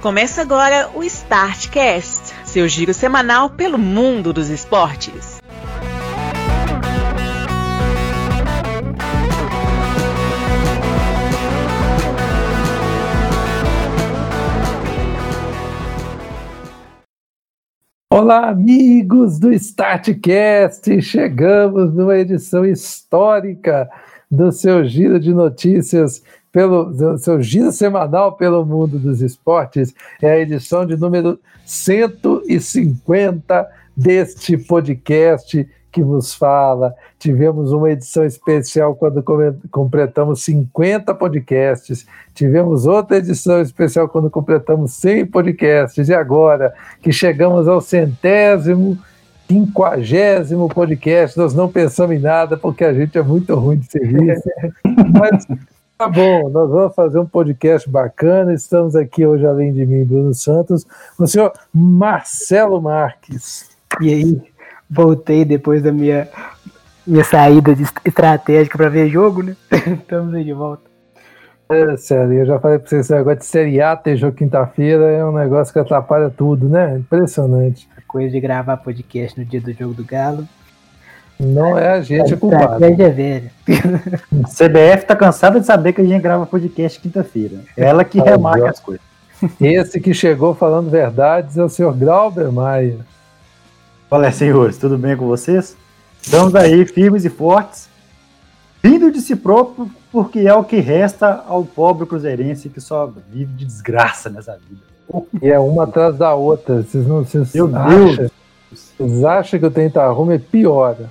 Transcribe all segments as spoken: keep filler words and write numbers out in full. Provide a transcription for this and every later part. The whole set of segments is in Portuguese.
Começa agora o StartCast, seu giro semanal pelo mundo dos esportes. Olá, amigos do StartCast! Chegamos numa edição histórica do seu giro de notícias, pelo do seu giro semanal pelo mundo dos esportes. É a edição de número cento e cinquenta deste podcast que vos fala. Tivemos uma edição especial quando completamos cinquenta podcasts, tivemos outra edição especial quando completamos cem podcasts, e agora que chegamos ao centésimo, quinquagésimo podcast, nós não pensamos em nada porque a gente é muito ruim de serviço, mas tá bom, nós vamos fazer um podcast bacana. Estamos aqui hoje, além de mim, Bruno Santos, o senhor Marcelo Marques. E aí? Voltei depois da minha, minha saída de estratégica para ver jogo, né? Estamos aí de volta. É, sério, eu já falei para vocês, esse negócio de Série A ter jogo quinta-feira é um negócio que atrapalha tudo, né? Impressionante. A coisa de gravar podcast no dia do jogo do Galo. Não é a gente, é culpado. É velha. A C B F tá cansada de saber que a gente grava podcast quinta-feira. É ela que remarca as coisas. Esse que chegou falando verdades é o senhor Glauber Maia. Olá, senhores, tudo bem com vocês? Estamos aí, firmes e fortes, vindo de si próprio, porque é o que resta ao pobre cruzeirense que só vive de desgraça nessa vida. E é uma atrás da outra. Vocês não vocês Meu acham, Deus! Vocês acham que o Tenta-Arrume piora?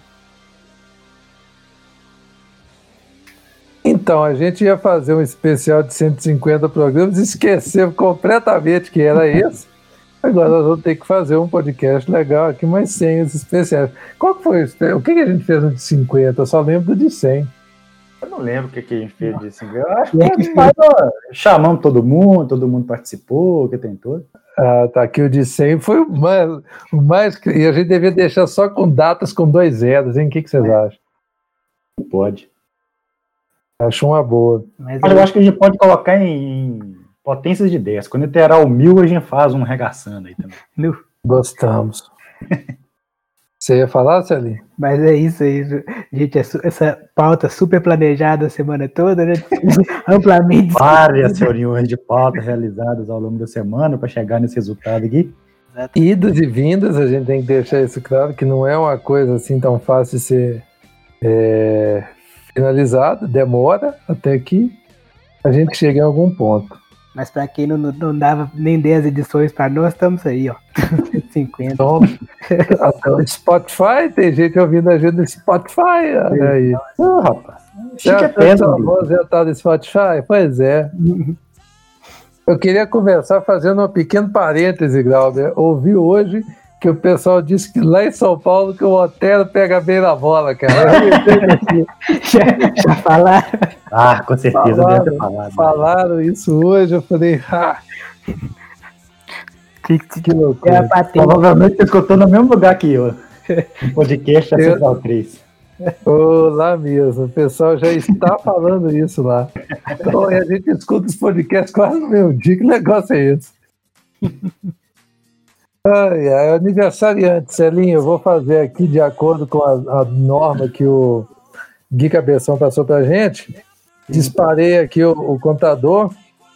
Então, a gente ia fazer um especial de cento e cinquenta programas e esquecemos completamente que era esse. Agora nós vamos ter que fazer um podcast legal aqui, mas sem os especiais. Qual que foi? O que a gente fez no de cinquenta? Eu só lembro do de cem. Eu não lembro o que, que a gente fez de cinquenta. Eu acho que a gente faz, ó, chamamos todo mundo, todo mundo participou, que tentou. Ah, tá. Aqui o de cem foi o mais, o mais... E a gente devia deixar só com datas com dois zeros, hein? O que, que vocês acham? Pode. Acho uma boa. Mas eu acho que a gente pode colocar em potências de dez. Quando interar o mil, a gente faz um regaçando aí também. Mil. Gostamos. Você ia falar, Celinho? Mas é isso aí, gente. Essa pauta super planejada a semana toda, né? Amplamente. Várias reuniões de pauta realizadas ao longo da semana para chegar nesse resultado aqui. Idas e vindas, a gente tem que deixar isso claro, que não é uma coisa assim tão fácil de ser é, finalizada. Demora até que a gente chegue em algum ponto. Mas para quem não, não dava nem dez edições para nós, estamos aí, ó. cinquenta. Então, até o Spotify, tem gente ouvindo a gente no Spotify. Olha aí. Oh, rapaz. Já está no Spotify? Pois é. Eu queria conversar fazendo um pequeno parêntese, Glauber. Ouvi hoje que o pessoal disse que lá em São Paulo que o Otero pega bem na bola, cara. já, já falaram? Ah, com certeza falaram, deve ter falado. Falaram né? Isso hoje, eu falei, ah, que, que, que loucura. É provavelmente você escutou no mesmo lugar que eu. No podcast da Central três. Oh, lá mesmo, o pessoal já está falando isso lá. Então a gente escuta os podcasts quase no mesmo dia. Que negócio é esse? Ai, ai, aniversariante, Celinho, eu vou fazer aqui de acordo com a, a norma que o Gui Cabeção passou pra gente. Disparei aqui o, o contador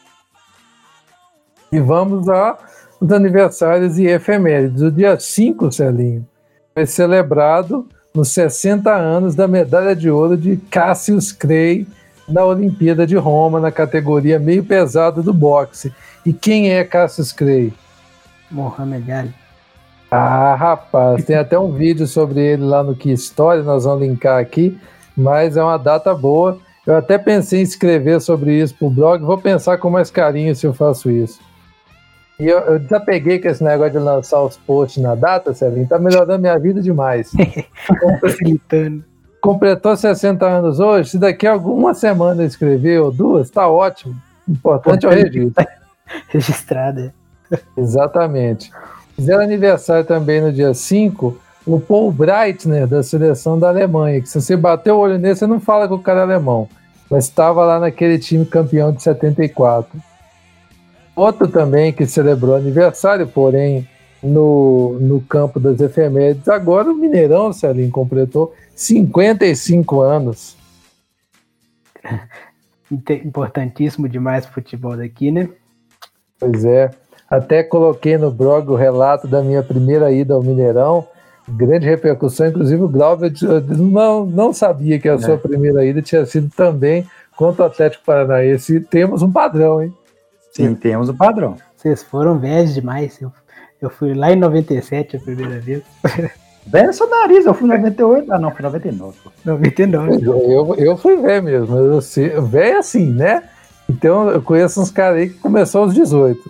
e vamos aos aniversários e efemérides. O dia cinco, Celinho, foi celebrado nos sessenta anos da medalha de ouro de Cassius Clay na Olimpíada de Roma, na categoria meio pesado do boxe. E quem é Cassius Clay? Muhammad Ali. Ah, rapaz, tem até um vídeo sobre ele lá no Que História, nós vamos linkar aqui, mas é uma data boa. Eu até pensei em escrever sobre isso pro blog, vou pensar com mais carinho se eu faço isso. E eu, eu desapeguei com esse negócio de lançar os posts na data, Celinho, tá melhorando minha vida demais. Facilitando. Completou sessenta anos hoje, se daqui a alguma semana eu escrever ou duas, tá ótimo. O importante é o registro. Registrada. Exatamente. Fizeram aniversário também no dia cinco, o Paul Breitner, da seleção da Alemanha, que se você bater o olho nele, você não fala que o cara é alemão, mas estava lá naquele time campeão de setenta e quatro. Outro também que celebrou aniversário, porém no, no campo das efemérides, agora o Mineirão, Celinho, completou cinquenta e cinco anos. Importantíssimo demais o futebol daqui, né? Pois é. Até coloquei no blog o relato da minha primeira ida ao Mineirão. Grande repercussão, inclusive o Glauber não, não sabia que a é. sua primeira ida tinha sido também contra o Atlético Paranaense. Temos um padrão, hein? Sim, temos um padrão. Vocês foram velhos demais. Eu, eu fui lá em noventa e sete a primeira vez. Velho seu nariz, eu fui em noventa e oito. Ah, não, fui em noventa e nove. Pô. noventa e nove. Eu, eu fui velho mesmo. Eu sei, velho assim, né? Então eu conheço uns caras aí que começou aos dezoito.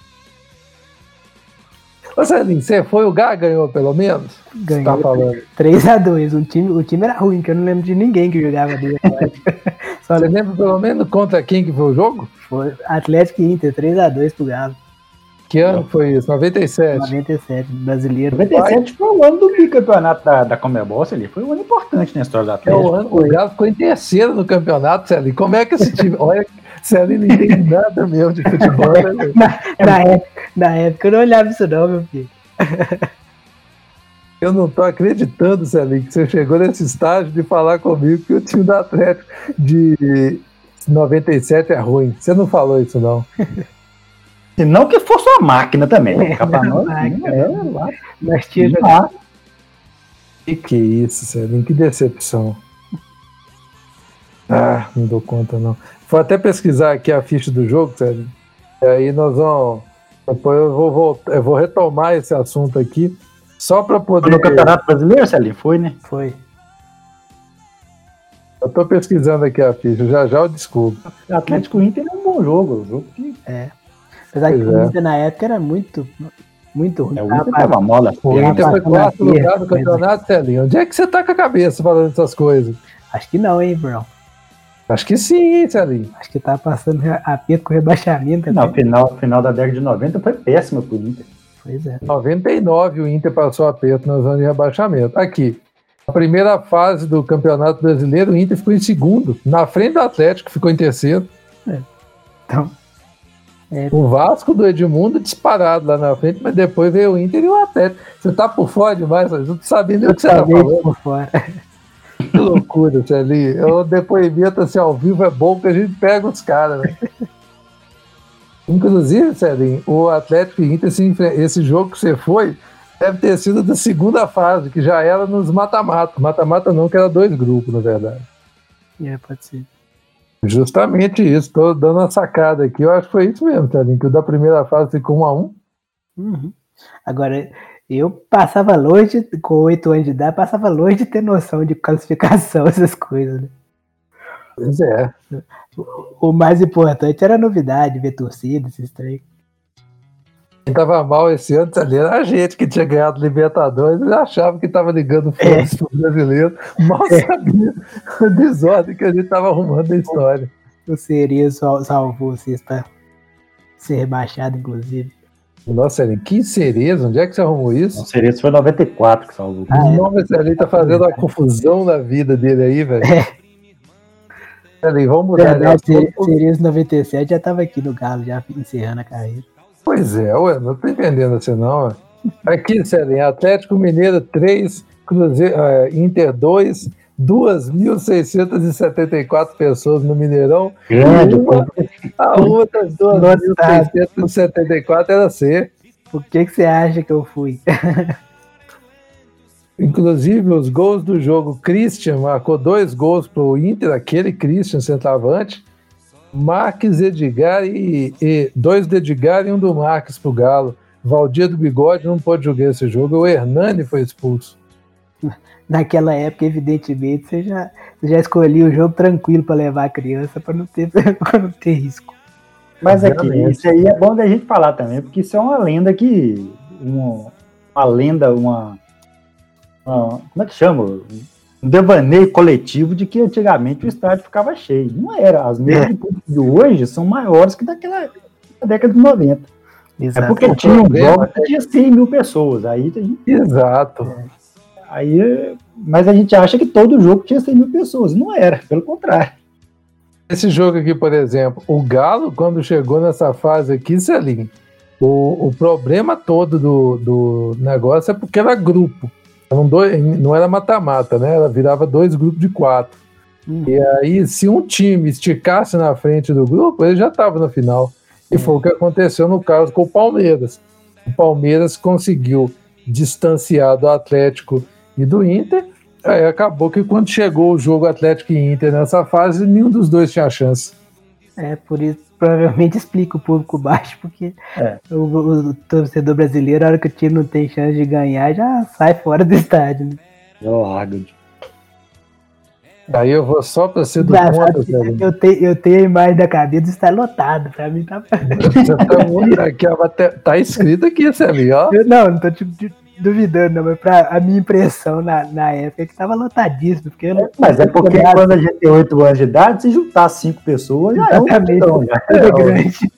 Ô Celinho, você foi, o Gá ganhou pelo menos? Ganhou. Tá falando. três a dois. Um time, o time era ruim, que eu não lembro de ninguém que jogava dele. Só você lembra pelo menos contra quem que foi o jogo? Foi Atlético e Inter, três a dois pro Galo. Que ano foi isso? noventa e sete? noventa e sete, brasileiro. noventa e sete foi o ano do bicampeonato da, da Comebol, ali. Foi um ano importante na história do Atlético. É o, ano, o Galo ficou em terceiro no campeonato, Celinho. Como é que esse time... Olha, Celinho não entende nada mesmo de futebol, né? na, na, época, na época eu não olhava isso não, meu filho. Eu não tô acreditando, Celinho, que você chegou nesse estágio de falar comigo que o time do Atlético de noventa e sete é ruim. Você não falou isso, não. E não que fosse uma máquina também. É, Capa não, máquina, é, não. lá. Mas tinha jogado. Que que é isso, Celinho? Que decepção. Ah, não dou conta, não. Vou até pesquisar aqui a ficha do jogo, Celinho. E aí nós vamos... Depois eu vou, voltar, eu vou retomar esse assunto aqui, só para poder... No Campeonato Brasileiro, Celinho? Foi, né? Foi. Eu tô pesquisando aqui a ficha, já já eu desculpo. O Atlético Inter é um bom jogo. Um jogo que... É. Apesar pois que o Inter é. na época era muito, muito ruim. É, o Inter tava mola. O Inter foi quarto lugar no campeonato, Celinho. Onde é que você tá com a cabeça falando essas coisas? Acho que não, hein, Brown? Acho que sim, hein, Celinho? Acho que tá passando aperto com rebaixamento. Não, final, final da década de noventa foi péssima pro Inter. Pois é. Em noventa e nove o Inter passou aperto na zona de rebaixamento. Aqui, a primeira fase do Campeonato Brasileiro, o Inter ficou em segundo, na frente do Atlético, que ficou em terceiro. É. Então... É. O Vasco do Edmundo disparado lá na frente, mas depois veio o Inter e o Atlético. Você tá por fora demais, eu não sabia nem o que você tá falando. Por fora. Que loucura, Celinho. O depoimento assim ao vivo é bom que a gente pega os caras, né? Inclusive, Celinho, o Atlético e Inter, esse jogo que você foi, deve ter sido da segunda fase, que já era nos mata-mata. Mata-mata não, que era dois grupos, na verdade. É, pode ser. Justamente isso, tô dando uma sacada aqui. Eu acho que foi isso mesmo, Celinho, que o da primeira fase ficou um a um. Uhum. Agora, eu passava longe, com oito anos de idade, passava longe de ter noção de classificação, essas coisas, né? Pois é. O, o mais importante era a novidade, ver torcida, esses três. Quem tava mal esse ano, Celinho, era a gente que tinha ganhado Libertadores, eu achava que tava ligando foda-se é. pro brasileiro, mal é. sabia a desordem que a gente tava arrumando na história. O Cerezo salvou vocês pra ser rebaixado, inclusive. Nossa, Celinho, que Cerezo? Onde é que você arrumou isso? O Cerezo foi em noventa e quatro que salvou. Ah, Nossa, Celinho tá fazendo uma confusão na vida dele aí, velho. É. Celinho, vamos mudar. Verdade, Cerezo noventa e sete já tava aqui no Galo, já encerrando a carreira. Pois é, ué, não tô entendendo assim não, ué. Aqui, Celinho, Atlético Mineiro três, Cruzeiro, uh, Inter dois, duas mil seiscentas e setenta e quatro pessoas no Mineirão. Grande, uma, a outra das duas mil seiscentas e setenta e quatro era C. Por que, que você acha que eu fui? Inclusive, os gols do jogo, Christian marcou dois gols pro Inter, aquele Christian, centroavante. Marques, Edgar e, e dois do Edgar e um do Marques pro Galo. Valdir do Bigode não pôde jogar esse jogo. O Hernani foi expulso. Naquela época, evidentemente, você já, você já escolhia o jogo tranquilo para levar a criança para não ter, pra não ter risco. Mas aqui, isso aí é bom da gente falar também, porque isso é uma lenda que. Uma, uma lenda, uma, uma. Como é que chama? Um devaneio coletivo de que antigamente o estádio ficava cheio. Não era. As mesas de público de hoje são maiores que daquela da década de noventa. Exato. É porque tinha um jogo que tinha cem mil pessoas. Aí a gente... Exato. É. Aí, mas a gente acha que todo jogo tinha cem mil pessoas. Não era, pelo contrário. Esse jogo aqui, por exemplo, o Galo, quando chegou nessa fase aqui, Celinho, o, o problema todo do, do negócio é porque era grupo. Eram dois, não era mata-mata, né? Ela virava dois grupos de quatro. Uhum. E aí, se um time esticasse na frente do grupo, ele já estava na final. E uhum. foi o que aconteceu no caso com o Palmeiras. O Palmeiras conseguiu distanciar do Atlético e do Inter. Aí acabou que quando chegou o jogo Atlético e Inter nessa fase, nenhum dos dois tinha chance. É, por isso provavelmente explica o público baixo, porque é. o, o, o torcedor brasileiro, na hora que o time não tem chance de ganhar, já sai fora do estádio. Né? Aí eu vou só para ser do contra, eu, te, eu tenho a imagem da cabeça do estádio lotado, pra mim tá... tá, muito, aqui, tá, tá escrito aqui, Celinho, ó. Eu, não, não tô tipo, duvidando, não, mas pra, a minha impressão na, na época é que tava lotadíssimo. Porque eu não, mas é porque nada. Quando a gente tem oito anos de idade, se juntar cinco pessoas, já é um então, já é grande.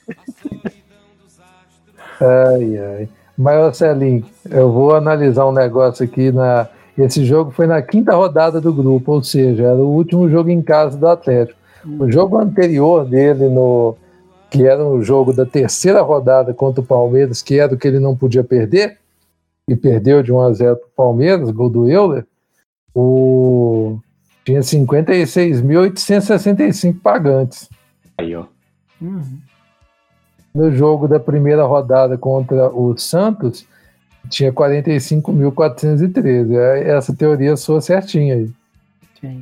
Ai, ai. Mas, Celinho, eu vou analisar um negócio aqui. Na... Esse jogo foi na quinta rodada do grupo, ou seja, era o último jogo em casa do Atlético. O jogo anterior dele, no... que era o jogo da terceira rodada contra o Palmeiras, que era o que ele não podia perder, e perdeu de um a zero para o Palmeiras, gol do Euler, o... tinha cinquenta e seis mil oitocentos e sessenta e cinco pagantes. Aí, ó. Uhum. No jogo da primeira rodada contra o Santos, tinha quarenta e cinco mil quatrocentos e treze. Essa teoria soa certinha aí. Sim.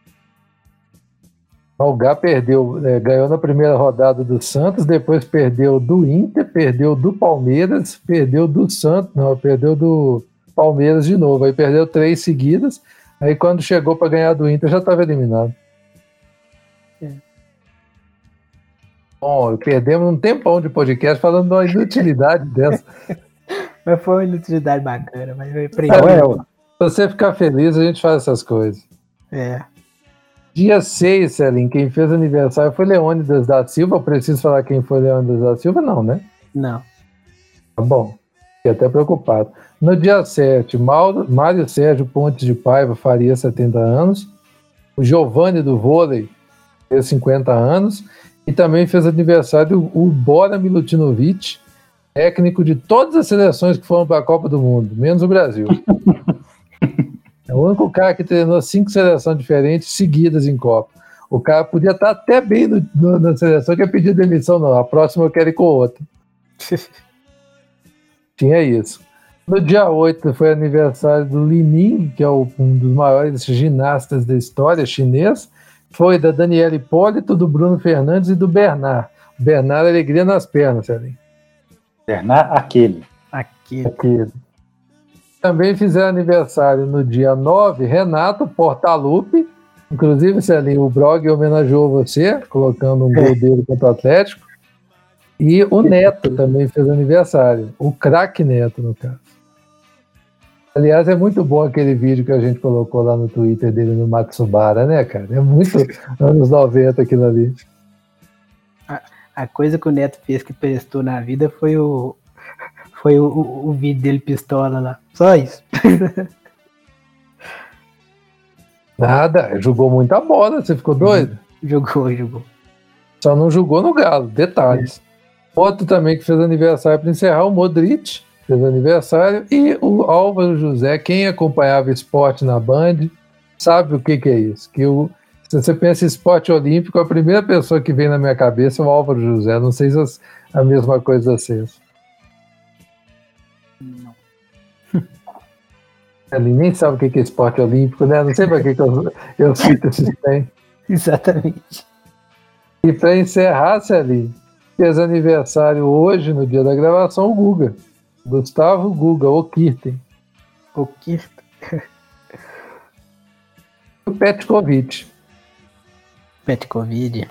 O Gá perdeu, é, ganhou na primeira rodada do Santos, depois perdeu do Inter, perdeu do Palmeiras, perdeu do Santos, não, perdeu do Palmeiras de novo, aí perdeu três seguidas, aí quando chegou para ganhar do Inter já estava eliminado. É. Bom, perdemos um tempão de podcast falando de uma inutilidade dessa. Mas foi uma inutilidade bacana, mas eu aprendi. É, se você ficar feliz, a gente faz essas coisas. É. Dia seis, Celinho, quem fez aniversário foi Leônidas da Silva. Preciso falar quem foi Leônidas da Silva? Não, né? Não. Tá bom, fiquei até preocupado. No dia sete, Mauro, Mário Sérgio Pontes de Paiva faria setenta anos. O Giovanni do vôlei fez cinquenta anos. E também fez aniversário o Bora Milutinovic, técnico de todas as seleções que foram para a Copa do Mundo, menos o Brasil. É o único cara que treinou cinco seleções diferentes seguidas em Copa. O cara podia estar até bem no, no, na seleção que ia pedir demissão, não. A próxima eu quero ir com outra. Tinha isso. No dia oito foi aniversário do Li Ning, que é o, um dos maiores ginastas da história chinês. Foi da Daniela Hipólito, do Bruno Fernandes e do Bernard. O Bernard, alegria nas pernas, Celinho. Bernard, aquele. Aquele. aquele. Também fizeram aniversário no dia nove, Renato Portaluppi. Inclusive, Celinho, o Brog homenageou você, colocando um gol dele contra o Atlético. E o Neto também fez aniversário. O craque Neto, no caso. Aliás, é muito bom aquele vídeo que a gente colocou lá no Twitter dele no Matsubara, né, cara? É muito anos noventa aquilo ali. A, a coisa que o Neto fez que prestou na vida foi o, foi o, o, o vídeo dele pistola lá. Só isso. Nada, jogou muita bola, você ficou doido? Jogou, jogou. Só não jogou no Galo, detalhes. É. Outro também que fez aniversário para encerrar, o Modric, fez aniversário, e o Álvaro José, quem acompanhava esporte na Band, sabe o que, que é isso. Que o, se você pensa em esporte olímpico, a primeira pessoa que vem na minha cabeça é o Álvaro José. Não sei se é a mesma coisa de vocês. Não. Ele nem sabe o que, que é esporte olímpico, né? Não sei para que, que eu, eu cito esses trem. Exatamente. E para encerrar, Celinho, fez aniversário hoje, no dia da gravação, o Guga. Gustavo Guga, o Kirten. O Kirten. O Petkovic. Petkovic.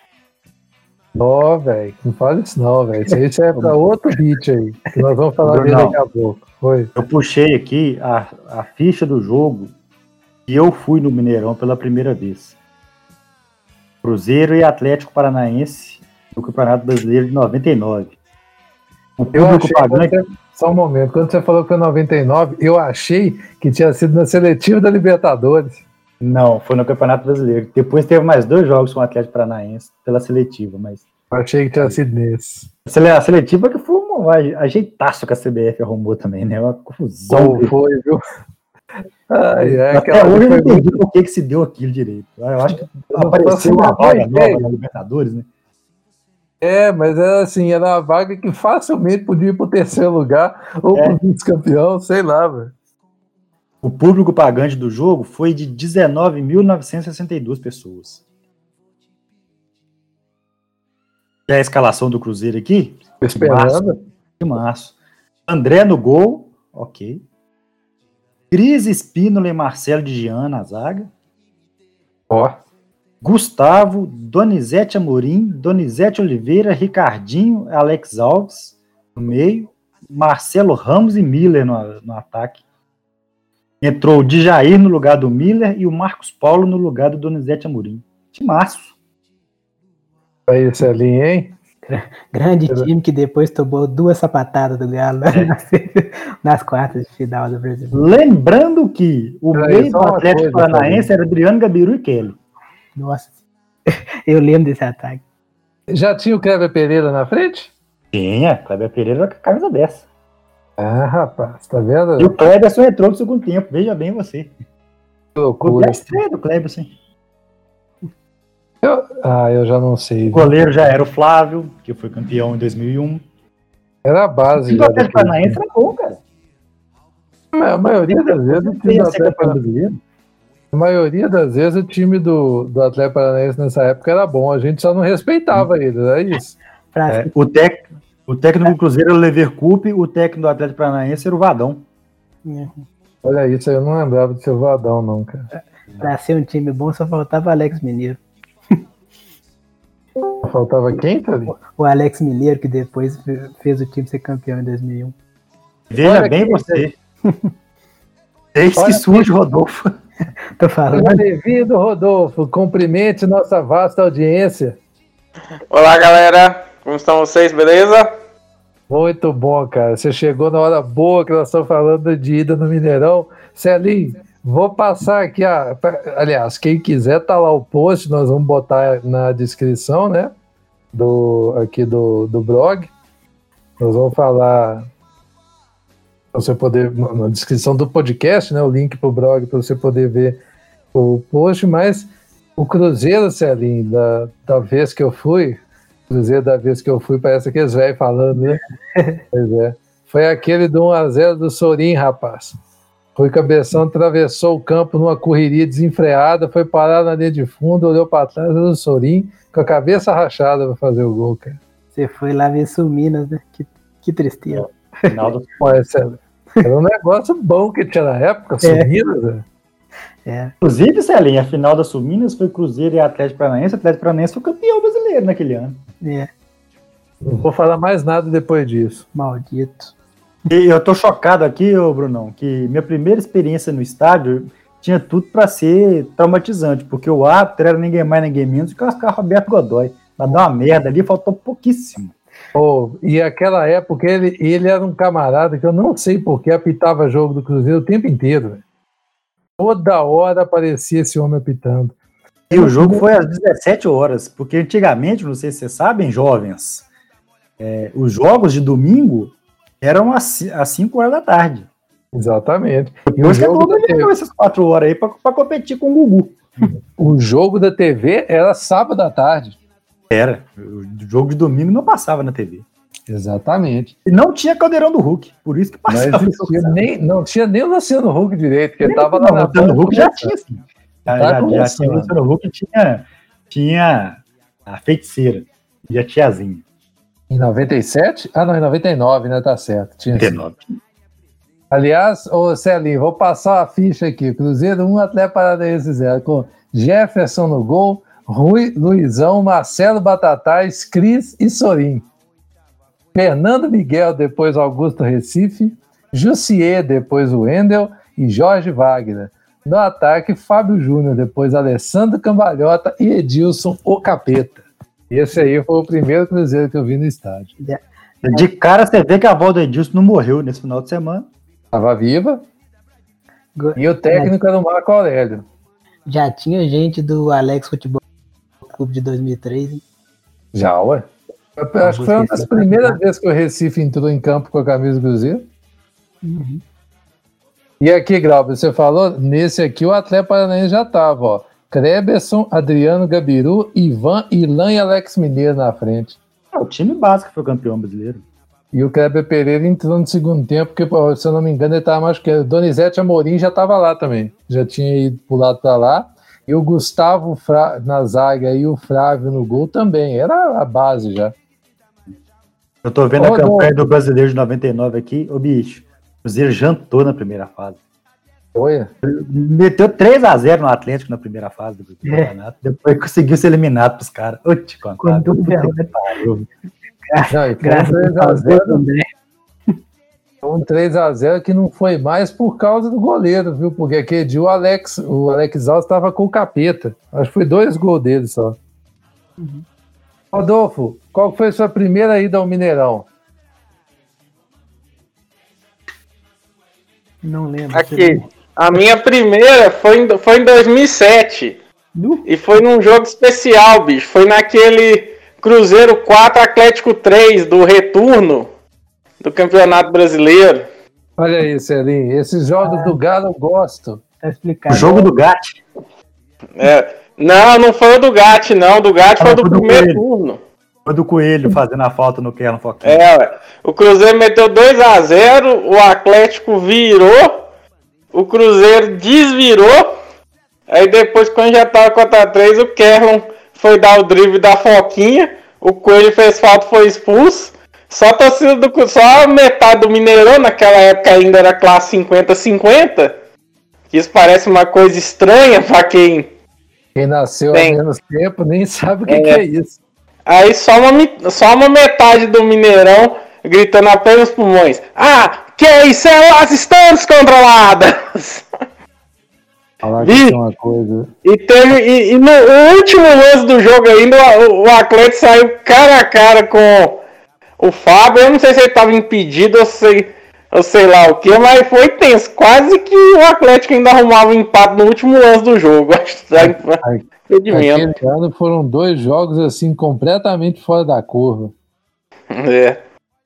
Ó, velho, não fala isso não, velho. Isso aí serve para outro beat aí, que nós vamos falar dele daqui a pouco. Foi. Eu puxei aqui a, a ficha do jogo e eu fui no Mineirão pela primeira vez. Cruzeiro e Atlético Paranaense no Campeonato Brasileiro de noventa e nove. O público pagante... Você... Só um momento, quando você falou que foi noventa e nove, eu achei que tinha sido na seletiva da Libertadores. Não, foi no Campeonato Brasileiro. Depois teve mais dois jogos com o Atlético Paranaense pela seletiva, mas... Eu achei que tinha sido nesse. A seletiva que foi um ajeitaço que a C B F arrumou também, né? Uma confusão. Oh, foi, viu? Ai, ai, Até hoje eu não entendi por que, que se deu aquilo direito. Eu acho que apareceu uma vaga nova na Libertadores, né? É, mas era assim, era uma vaga que facilmente podia ir pro terceiro lugar ou é. pro vice-campeão, sei lá, velho. O público pagante do jogo foi de dezenove mil novecentas e sessenta e duas pessoas. E a escalação do Cruzeiro aqui? Esperando. Que massa. André no gol, ok. Cris Espínola e Marcelo de Jean na zaga. Ó. Gustavo, Donizete Amorim, Donizete Oliveira, Ricardinho, Alex Alves no meio. Marcelo Ramos e Miller no, no ataque. Entrou o Djair no lugar do Miller e o Marcos Paulo no lugar do Donizete Amorim. Timaço. Aí, Celinho, hein? Grande time que depois tomou duas sapatadas do Galo é. nas, nas quartas de final do Brasil. Lembrando que o é, meio do Atlético Paranaense era Adriano, Gabiru e Kelly. Nossa, eu lembro desse ataque. Já tinha o Kleber Pereira na frente? Tinha, Kleber Pereira com a camisa dessa. Ah, rapaz, tá vendo? E o Kleber só entrou no segundo tempo, veja bem você. Que loucura. O estreia do Kleber, sim. Eu, ah, eu já não sei. O goleiro já era o Flávio, que foi campeão em dois mil e um. Era a base. O Atlético Paranaense era bom, cara. A maioria das vezes o time do Atlético Paranaense, a maioria das vezes o time do, do Atlético Paranaense nessa época era bom, a gente só não respeitava ele, era isso. É, o, tec, o técnico do Cruzeiro era o Leverkusen, o técnico do Atlético Paranaense era o Vadão. Olha isso, eu não lembrava de ser o Vadão, não, cara. Pra ser um time bom só faltava Alex Mineiro. Faltava quem, Thalin? O Alex Mineiro, que depois fez o time ser campeão em dois mil e um. Veja Olha bem você. Eis que surge, Rodolfo. Tô falando. Bem-vindo, Rodolfo. Cumprimente nossa vasta audiência. Olá, galera. Como estão vocês? Beleza? Muito bom, cara. Você chegou na hora boa que nós estamos falando de ida no Mineirão. Celinho, vou passar aqui, a, aliás, quem quiser tá lá o post, nós vamos botar na descrição, né, do, aqui do, do blog, nós vamos falar, pra você poder, na descrição do podcast, né, o link pro blog para você poder ver o post, mas o Cruzeiro, Celinho, da, da vez que eu fui, Cruzeiro da vez que eu fui, parece aqueles velhos falando, né, pois é, foi aquele do um a zero do Sorin, rapaz. Rui Cabeção atravessou o campo numa correria desenfreada, foi parar na linha de fundo, olhou para trás do Sorin com a cabeça rachada para fazer o gol, cara. Você foi lá ver Suminas, né? Que, que tristeza. É, final do... Pô, era, era um negócio bom que tinha na época, Suminas, né? É. Inclusive, Celinho, a final da Suminas foi Cruzeiro e Atlético Paranaense. O Atlético Paranaense foi campeão brasileiro naquele ano. É. Não vou falar mais nada depois disso. Maldito. E eu tô chocado aqui, ô Brunão, que minha primeira experiência no estádio tinha tudo para ser traumatizante, porque o árbitro era ninguém mais, ninguém menos que o Oscar Roberto Godoy. Pra dar uma merda ali, faltou pouquíssimo. Oh, e aquela época ele, ele era um camarada que eu não sei porque apitava jogo do Cruzeiro o tempo inteiro. Véio. Toda hora aparecia esse homem apitando. E o jogo foi às dezessete horas, porque antigamente, não sei se vocês sabem, jovens, é, os jogos de domingo eram às cinco horas da tarde. Exatamente. E hoje é todo mundo essas quatro horas aí para competir com o Gugu. O jogo da T V era sábado à tarde. Era. O jogo de domingo não passava na T V. Exatamente. E não tinha Caldeirão do Hulk. Por isso que passava. Não, nem, não tinha nem o Luciano Huck direito, porque ele tava lá na Luciano Huck já tinha, sim. Já, tá já, já tinha o Luciano Huck, tinha, tinha a feiticeira e a tiazinha. Em noventa e sete? Ah, não, em noventa e nove, né? Tá certo. Tinha noventa e nove. Aliás, ô Celinho, vou passar a ficha aqui. Cruzeiro um, Atlético Paranaense zero, com Jefferson no gol, Rui, Luizão, Marcelo Batatais, Cris e Sorin. Fernando Miguel, depois Augusto Recife, Jussier, depois o Wendel e Jorge Wagner. No ataque, Fábio Júnior, depois Alessandro Cambalhota e Edilson o Capeta. Esse aí foi o primeiro Cruzeiro que eu vi no estádio. De cara, você vê que a avó do Edilson não morreu nesse final de semana. Estava viva. E o técnico era o Marco Aurélio. Já tinha gente do Alex Futebol Clube de dois mil e três, hein? Já, ué. Eu Ah, acho que foi uma das primeiras vezes que o Recife entrou em campo com a camisa do Cruzeiro. Uhum. E aqui, Glauber, você falou, nesse aqui o Atlético Paranaense já estava, ó. Kleberson, Adriano, Gabiru, Ivan, Ilan e Alex Mineiro na frente. É, o time básico foi campeão brasileiro. E o Kleber Pereira entrou no segundo tempo, porque, se eu não me engano, ele estava machucado. Donizete Amorim já estava lá também. Já tinha ido pro lado para lá. E o Gustavo Fra... na zaga e o Flávio no gol também. Era a base já. Eu tô vendo Ô, a campanha Dom. do Brasileiro de noventa e nove aqui. Ô, bicho, o Cruzeiro jantou na primeira fase. Foi? Meteu três a zero no Atlético na primeira fase do campeonato. É. Depois conseguiu ser eliminado pros caras. Ô, te contar. Quando o Belo- Não, e foi um Graças três a a Deus, zero. André. Um três a zero que não foi mais por causa do goleiro, viu? Porque aquele dia o Alex, o Alex Alves estava com o capeta. Acho que foi dois gols dele só. Uhum. Rodolfo, qual foi a sua primeira ida ao Mineirão? Não lembro. Aqui, a minha primeira foi em, foi em dois mil e sete. Nu? E foi num jogo especial, bicho. Foi naquele Cruzeiro quatro, Atlético três do retorno do Campeonato Brasileiro. Olha aí, Celinho. Esses jogos Ah. do Galo eu gosto. Tá O explicado. jogo do Gatti. É, não, não foi o do Gatti, não. O do Gatti Ah, foi do foi do primeiro Coelho. turno. Foi do Coelho fazendo a falta no Kerlon Foquinha. É, ué. O Cruzeiro meteu dois a zero, o Atlético virou, o Cruzeiro desvirou, aí depois, quando já tava contra três, o Kerlon foi dar o drible da Foquinha, o Coelho fez falta, foi expulso, só a torcida do só a metade do Mineirão, naquela época ainda era classe cinquenta cinquenta, que isso parece uma coisa estranha pra quem... Quem nasceu Bem. há menos tempo nem sabe o que É. que é isso. Aí só uma, mi- só uma metade do Mineirão gritando apenas os pulmões. Ah, que é isso? Elas estão descontroladas! Falar que Vi. isso é uma coisa. E, teve, e, e no último lance do jogo ainda, o, o Atlético saiu cara a cara com o Fábio. Eu não sei se ele estava impedido ou sei, ou sei lá o que, mas foi tenso. Quase que o Atlético ainda arrumava um empate no último lance do jogo. Acho que tá impedimento. Aquele ano foram dois jogos assim completamente fora da curva. É.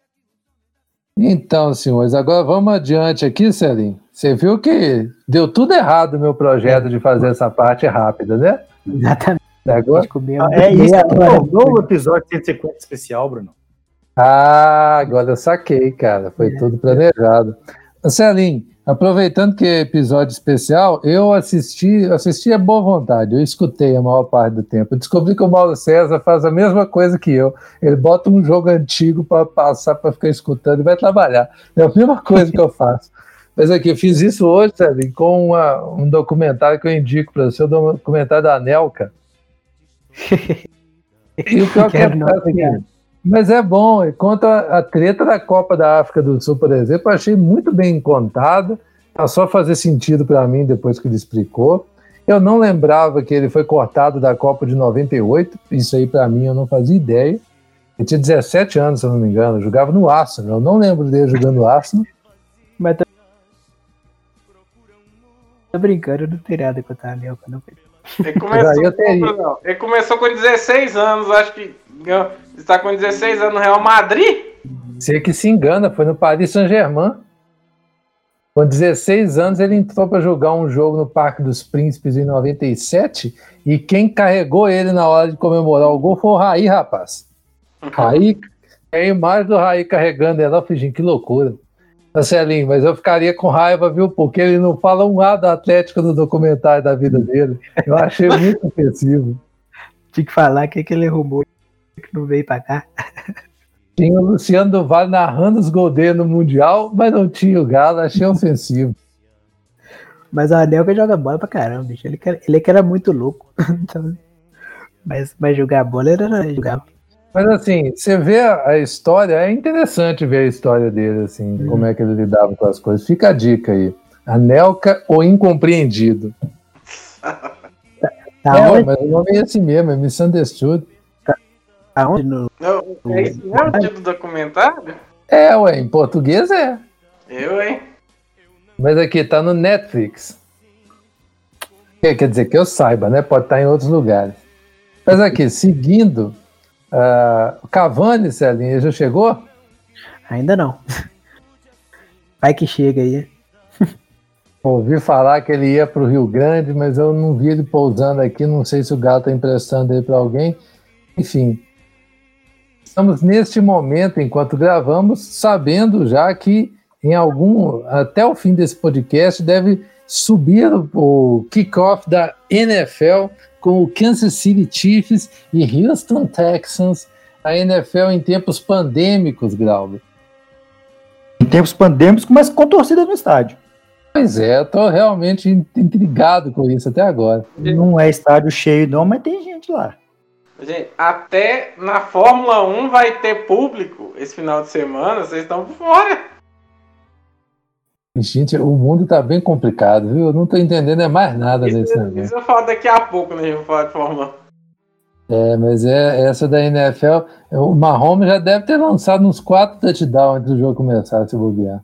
Então, senhores, agora vamos adiante aqui, Celinho. Você viu que deu tudo errado o meu projeto de fazer essa parte rápida, né? Exatamente. Agora... Descobrimos. É isso meia que hora. tornou o episódio cento e cinquenta especial, Bruno. Ah, agora eu saquei, cara. Foi tudo planejado. Celinho, aproveitando que é episódio especial, eu assisti, assisti a boa vontade, eu escutei a maior parte do tempo. Eu descobri que o Mauro César faz a mesma coisa que eu. Ele bota um jogo antigo para passar, para ficar escutando e vai trabalhar. É a mesma coisa que eu faço. Mas aqui, eu fiz isso hoje, Celinho, com uma, um documentário que eu indico para você, o documentário da Anelka. E o pior que é, Quero não, assim, obrigado. mas é bom, e conta a treta da Copa da África do Sul, por exemplo, eu achei muito bem contada, tá só fazer sentido para mim depois que ele explicou. Eu não lembrava que ele foi cortado da Copa de noventa e oito, isso aí para mim eu não fazia ideia. Ele tinha dezessete anos, se eu não me engano, jogava no Arsenal, eu não lembro dele jogando no Arsenal. Mas tô... tô brincando, eu não teria nada contra a Anelka, não. Ele Mas aí eu teria. começou, não, ele começou com dezesseis anos, acho que ganhou- está com dezesseis anos no Real Madrid. Você que se engana, foi no Paris Saint-Germain. Com dezesseis anos ele entrou para jogar um jogo no Parque dos Príncipes em noventa e sete e quem carregou ele na hora de comemorar o gol foi o Raí, rapaz. Raí, é a imagem do Raí carregando ele lá, eu falei, gente, que loucura. Marcelinho, mas eu ficaria com raiva, viu, porque ele não fala um A do Atlético no documentário da vida dele. Eu achei muito ofensivo. Tinha que falar que aquele rumor que não veio pra cá. Tinha o Luciano do Vale narrando os gols dele no Mundial, mas não tinha o Galo, achei ofensivo. Mas o Anelka joga bola pra caramba, bicho. Ele, que- ele que era muito louco. Então, mas, mas jogar bola era jogar. Mas assim, você vê a a história, é interessante ver a história dele, assim, como é que ele lidava com as coisas. Fica a dica aí. Anelka, o incompreendido. Tá é, onde? mas o nome é esse mesmo, é Misunderstood. Tá onde? No, Não, é esse mesmo o título do documentário? É, ué, em português é. Eu, hein? Mas aqui, tá no Netflix. Quer dizer, que eu saiba, né? Pode estar em outros lugares. Mas aqui, seguindo, uh, o Cavani, Celinha, já chegou? Ainda não. Vai que chega aí. Ouvi falar que ele ia para o Rio Grande, mas eu não vi ele pousando aqui, não sei se o Galo está emprestando ele para alguém. Enfim, estamos neste momento, enquanto gravamos, sabendo já que em algum, até o fim desse podcast, deve subir o kickoff da N F L com o Kansas City Chiefs e Houston Texans, a N F L em tempos pandêmicos, Glauber. Em tempos pandêmicos, mas com torcida no estádio. Pois é, estou realmente intrigado com isso até agora. Não é estádio cheio não, mas tem gente lá. Gente, até na Fórmula um vai ter público esse final de semana, vocês estão por fora. Gente, o mundo tá bem complicado, viu? Eu não tô entendendo é mais nada isso, desse negócio. Isso eu falo daqui a pouco, né? Eu vou falar de Fórmula um. É, mas é, essa da N F L, o Mahomes já deve ter lançado uns quatro touchdowns antes do jogo começar, se bobear.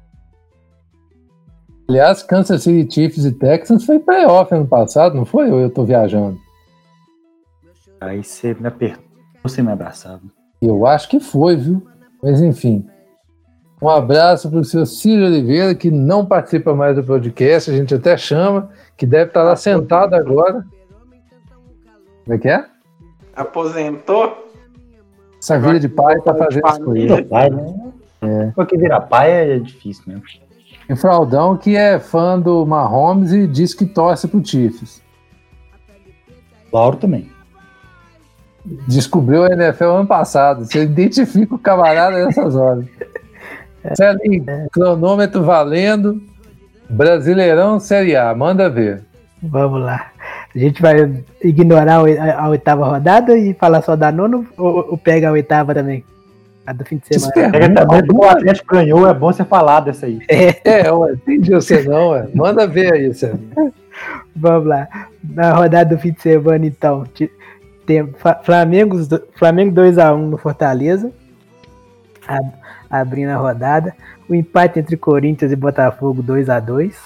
Aliás, Kansas City Chiefs e Texans foi playoff ano passado, não foi? Ou eu tô viajando? Aí você me apertou, você me abraçava. Eu acho que foi, viu? Mas enfim. Um abraço para o seu Ciro Oliveira, que não participa mais do podcast, a gente até chama, que deve estar lá sentado agora. Como é que é? Aposentou? Essa vida de pai está fazendo as coisas. Pai, né? É. Porque virar pai é difícil mesmo. E o Fraudão, que é fã do Mahomes e diz que torce pro Chiefs. Lauro também. Descobriu a N F L ano passado. Você identifica o camarada nessas horas. Celinho, cronômetro valendo. Brasileirão Série A, manda ver. Vamos lá. A gente vai ignorar a oitava rodada e falar só da nona ou, ou pega a oitava também? A do fim de semana. Pega também, como o Atlético ganhou, é bom você falar dessa aí. É, é ué, entendi você não, ué. Manda ver aí, Celinho. Vamos lá. Na rodada do fim de semana, então, tem Flamengo, Flamengo dois a um no Fortaleza. A, abrindo a rodada. O empate entre Corinthians e Botafogo dois a dois.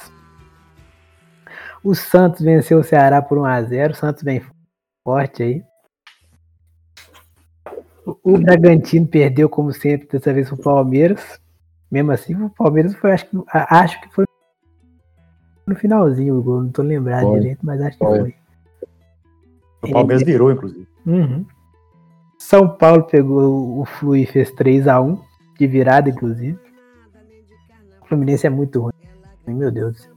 O Santos venceu o Ceará por um a zero. O Santos vem forte aí. O Bragantino perdeu, como sempre, dessa vez pro Palmeiras. Mesmo assim, o Palmeiras foi, acho que, acho que foi no finalzinho o gol. Não tô lembrado foi. direito, mas acho que foi. foi. O Palmeiras é, virou, inclusive. Uhum. São Paulo pegou o Flu e fez três a um. De virada, inclusive. O Fluminense é muito ruim. Meu Deus do céu.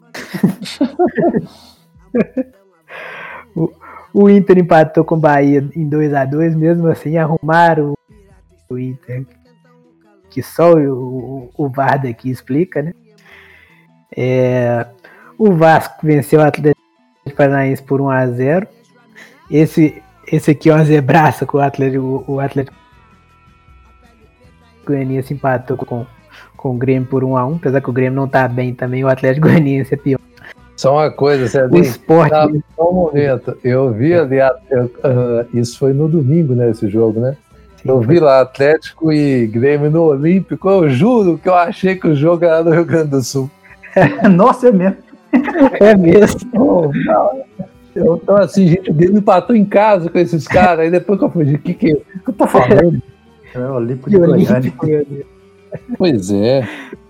o, o Inter empatou com o Bahia em dois a dois. Mesmo assim, arrumaram o, o Inter. Que só o, o, o V A R daqui explica, né? É, o Vasco venceu o Atlético Paranaense por um a zero. Esse, esse aqui é uma zebraça com o Atlético, o Atlético Goianiense empatou com, com o Grêmio por um a um, apesar que o Grêmio não tá bem também, o Atlético Goianiense é pior. Só uma coisa, Celinho. O esporte... Tá, só um momento, eu vi ali, eu, uh, isso foi no domingo, né, esse jogo, né? Sim, eu vi lá Atlético e Grêmio no Olímpico, eu juro que eu achei que o jogo era no Rio Grande do Sul. Nossa, é mesmo. É mesmo. Oh, não. Eu tô assim, gente, o Grêmio empatou em casa com esses caras, aí depois que eu fui, o que que, que eu tô falando? É o Olímpico de Goiânia. Pois é.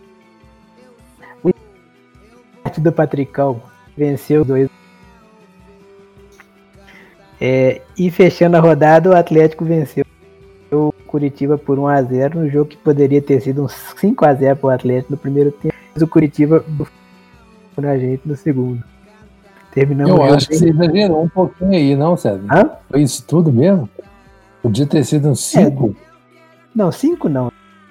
O do Patricão venceu dois. É, e fechando a rodada, o Atlético venceu o Curitiba por um a zero, no jogo que poderia ter sido um cinco a zero para o Atlético no primeiro tempo. Mas o Curitiba na gente no segundo. Terminamos Eu acho que você exagerou um pouquinho aí, não, Sérgio? Hã? Foi isso tudo mesmo? Podia ter sido um cinco? É. Não, cinco não.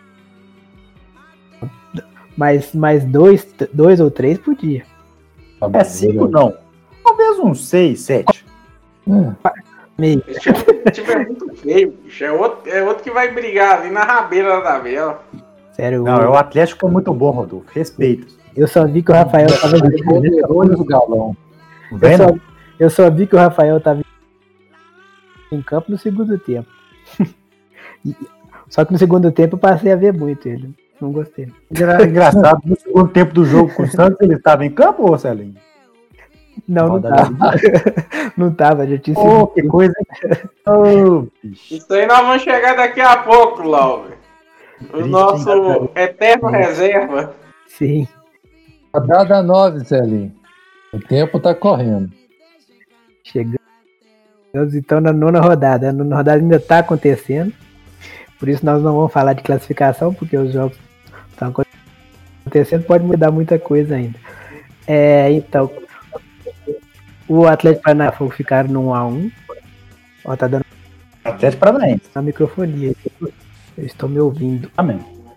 Mas mais dois, dois ou três podia. É cinco não. Talvez um seis, sete. É. Meio. Se tiver muito feio, bicho, é outro, é outro que vai brigar ali na rabeira da vela. Sério. Não, o Atlético é muito bom, Rodolfo. Respeito. Eu só vi que o Rafael tava do galão. Eu só, eu só vi que o Rafael tava em campo no segundo tempo. Só que no segundo tempo eu passei a ver muito ele. Não gostei. Era engraçado. No segundo tempo do jogo com o Santos, ele estava em campo, ou Celinho? Não, não Rodada tava. Não tava, já tinha Oh, sido. que coisa. Oh, bicho. Isso aí nós vamos chegar daqui a pouco, Lauber. O Triste, nosso hein, eterno É. reserva. Sim. Rodada nove, Celinho. O tempo tá correndo. Chegamos então na nona rodada. A nona rodada ainda está acontecendo. Por isso nós não vamos falar de classificação, porque os jogos estão acontecendo, pode mudar muita coisa ainda. É, então, o Atlético Paranaense ficaram no um a um. Ó, tá dando Atlético Paranaense. na microfonia. Eu estou me ouvindo. Amém.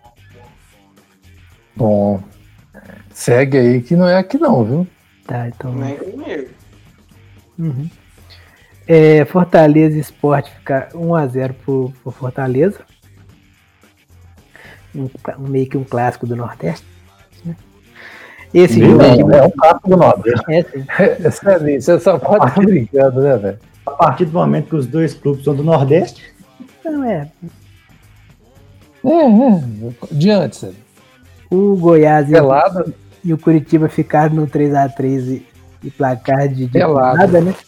Bom, segue aí que não é aqui não, viu? Tá, então. Nem comigo. Uhum. É, Fortaleza Sport fica um a zero pro, pro Fortaleza. Um, um- meio que um clássico do Nordeste. Né? Esse jogo aqui, Não, é um clássico do Nordeste. é, sim. É, Celinho, você só pode estar brincando, né, velho? A partir do momento que os dois clubes são do Nordeste, Não, é. É, é. Diante, Celinho. O Goiás e, Pelado, e o Curitiba ficaram no três a três e, e placar de, de Pelado. nada, né?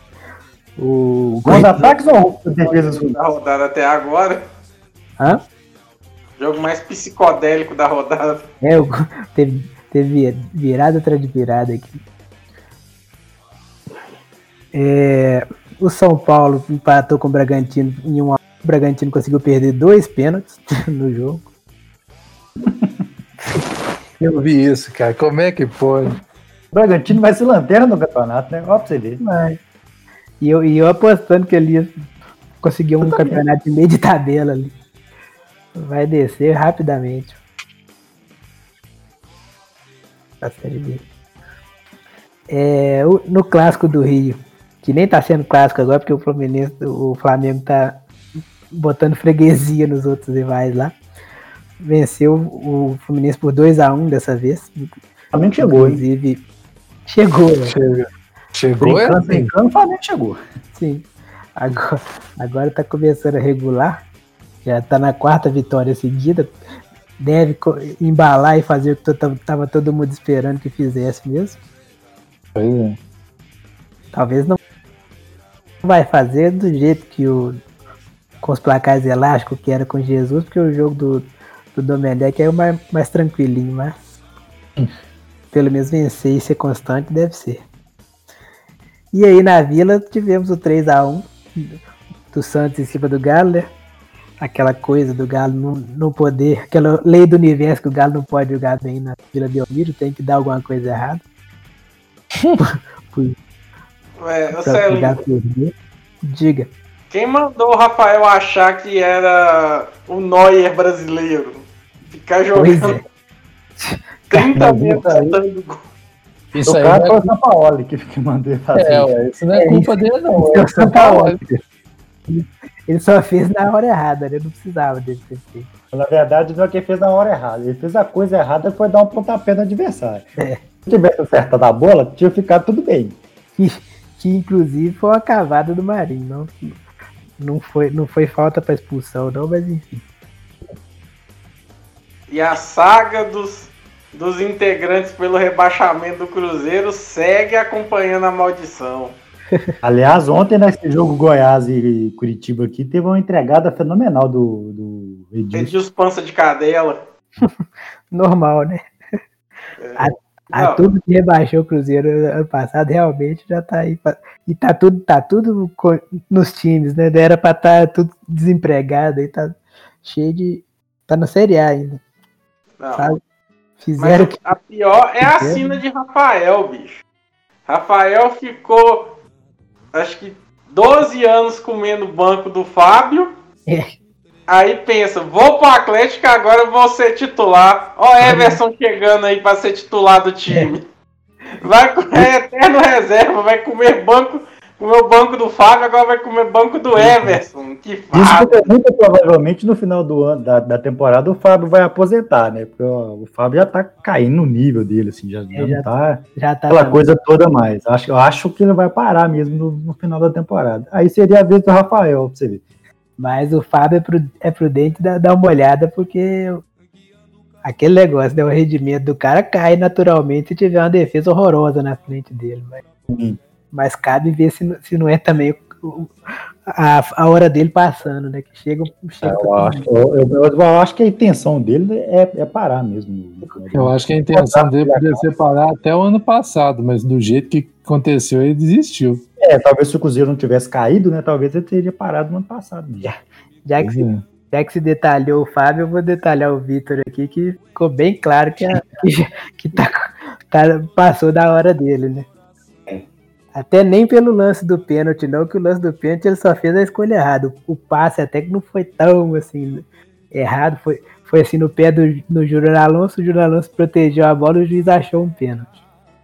O bons ataques ou defesas ruins? Da rodada até agora. Hã? Jogo mais psicodélico da rodada. É, o, teve, teve virada atrás de virada aqui. É, o São Paulo empatou com o Bragantino em um a um. O Bragantino conseguiu perder dois pênaltis no jogo. eu vi isso, cara. Como é que pode? O Bragantino vai ser lanterna no campeonato, né? Ó, pra você ver. Mas, e, eu, e eu apostando que ele ia conseguir um campeonato de meio de tabela ali. Vai descer rapidamente. A Série B. É, o- no clássico do Rio, que nem tá sendo clássico agora, porque o Fluminense, o Flamengo tá botando freguesia nos outros rivais lá. Venceu o Fluminense por dois a um dessa vez. O Flamengo chegou, hein? Inclusive, chegou, né? Chega. Chegou, é Brincando, assim. brincando, o Flamengo chegou. Sim. Agora, agora tá começando a regular. Já tá na quarta vitória seguida. Deve co- embalar e fazer o que to- tava todo mundo esperando que fizesse mesmo. Pois é. Talvez não vai fazer do jeito que o com os placares elásticos que era com Jesus, porque o jogo do, do Domenech é o mais, mais tranquilinho, mas pelo menos vencer e ser constante deve ser. E aí na Vila tivemos o três a um do Santos em cima do Galo, né? Aquela coisa do Galo não, não poder, aquela lei do universo que o Galo não pode jogar bem na Vila Belmiro, tem que dar alguma coisa errada. Por- É, pra ô o Celinho, Galo perder. Diga. quem mandou o Rafael achar que era o Neuer brasileiro? Ficar Pois jogando é. trinta Mas metros isso aí- chutando gol. Isso O aí cara não foi o Sampaoli que, que mandou ele fazer. é, ué, isso não é, É culpa dele, não. Isso É é o o São Paulo. Paulo. Ele só fez na hora errada, né? Não precisava dele ter feito. Na verdade, não é que ele fez na hora errada. Ele fez a coisa errada e foi dar um pontapé no adversário. É. Se tivesse acertado a bola, tinha ficado tudo bem. Que, que inclusive foi uma cavada do Marinho. Não, não, foi, não foi falta pra expulsão, não, mas enfim. E a saga dos, dos integrantes pelo rebaixamento do Cruzeiro segue acompanhando a maldição. Aliás, ontem nesse jogo Goiás e Curitiba aqui, teve uma entregada fenomenal do, do Edilson. Edilson Pança de Cadela. Normal, né? A, a Não. tudo que rebaixou o Cruzeiro ano passado realmente já tá aí. pra- E tá tudo, tá tudo co- nos times, né? Era pra estar tudo desempregado aí, tá cheio de. Tá na Série A ainda. Não. Sabe? Fizeram Mas a pior é a Fizeram. sina de Rafael, bicho. Rafael ficou, acho que doze anos comendo o banco do Fábio. É. Aí pensa, vou pro Atlético, agora eu vou ser titular. Ó, Everson chegando aí pra ser titular do time. Vai é eterno reserva, vai comer banco, comer o banco do Fábio, agora vai comer banco do Everson. Que Isso Fábio. porque muito provavelmente no final do ano, da, da temporada, o Fábio vai aposentar, né? Porque ó, o Fábio já tá caindo no nível dele, assim, já, já já não tá já tá. aquela coisa toda mais. Acho, eu acho que ele vai parar mesmo no, no final da temporada. Aí seria a vez do Rafael, pra você ver. Mas o Fábio é, pru- é prudente dar, dar uma olhada, porque aquele negócio, né? O rendimento do cara cai naturalmente se tiver uma defesa horrorosa na frente dele. Mas, Sim. mas cabe ver se, não- se não é também o- o- a, a hora dele passando, né? Que chega, chega Eu acho, eu, eu- eu acho que a intenção dele é, é parar mesmo. Eu acho que a intenção dele poderia ser parar até o ano passado, mas do jeito que aconteceu, ele desistiu. É, talvez se o Cruzeiro não tivesse caído, né? Talvez ele teria parado no ano passado. Mesmo. já, que se, já que se detalhou o Fábio, eu vou detalhar o Vitor aqui, que ficou bem claro que, a- que, que tá, tá- passou da hora dele, né? Até nem pelo lance do pênalti, não, que o lance do pênalti ele só fez a escolha errada. O passe até que não foi tão assim errado, foi, foi assim no pé do no Júnior Alonso, o Júnior Alonso protegeu a bola e o juiz achou um pênalti.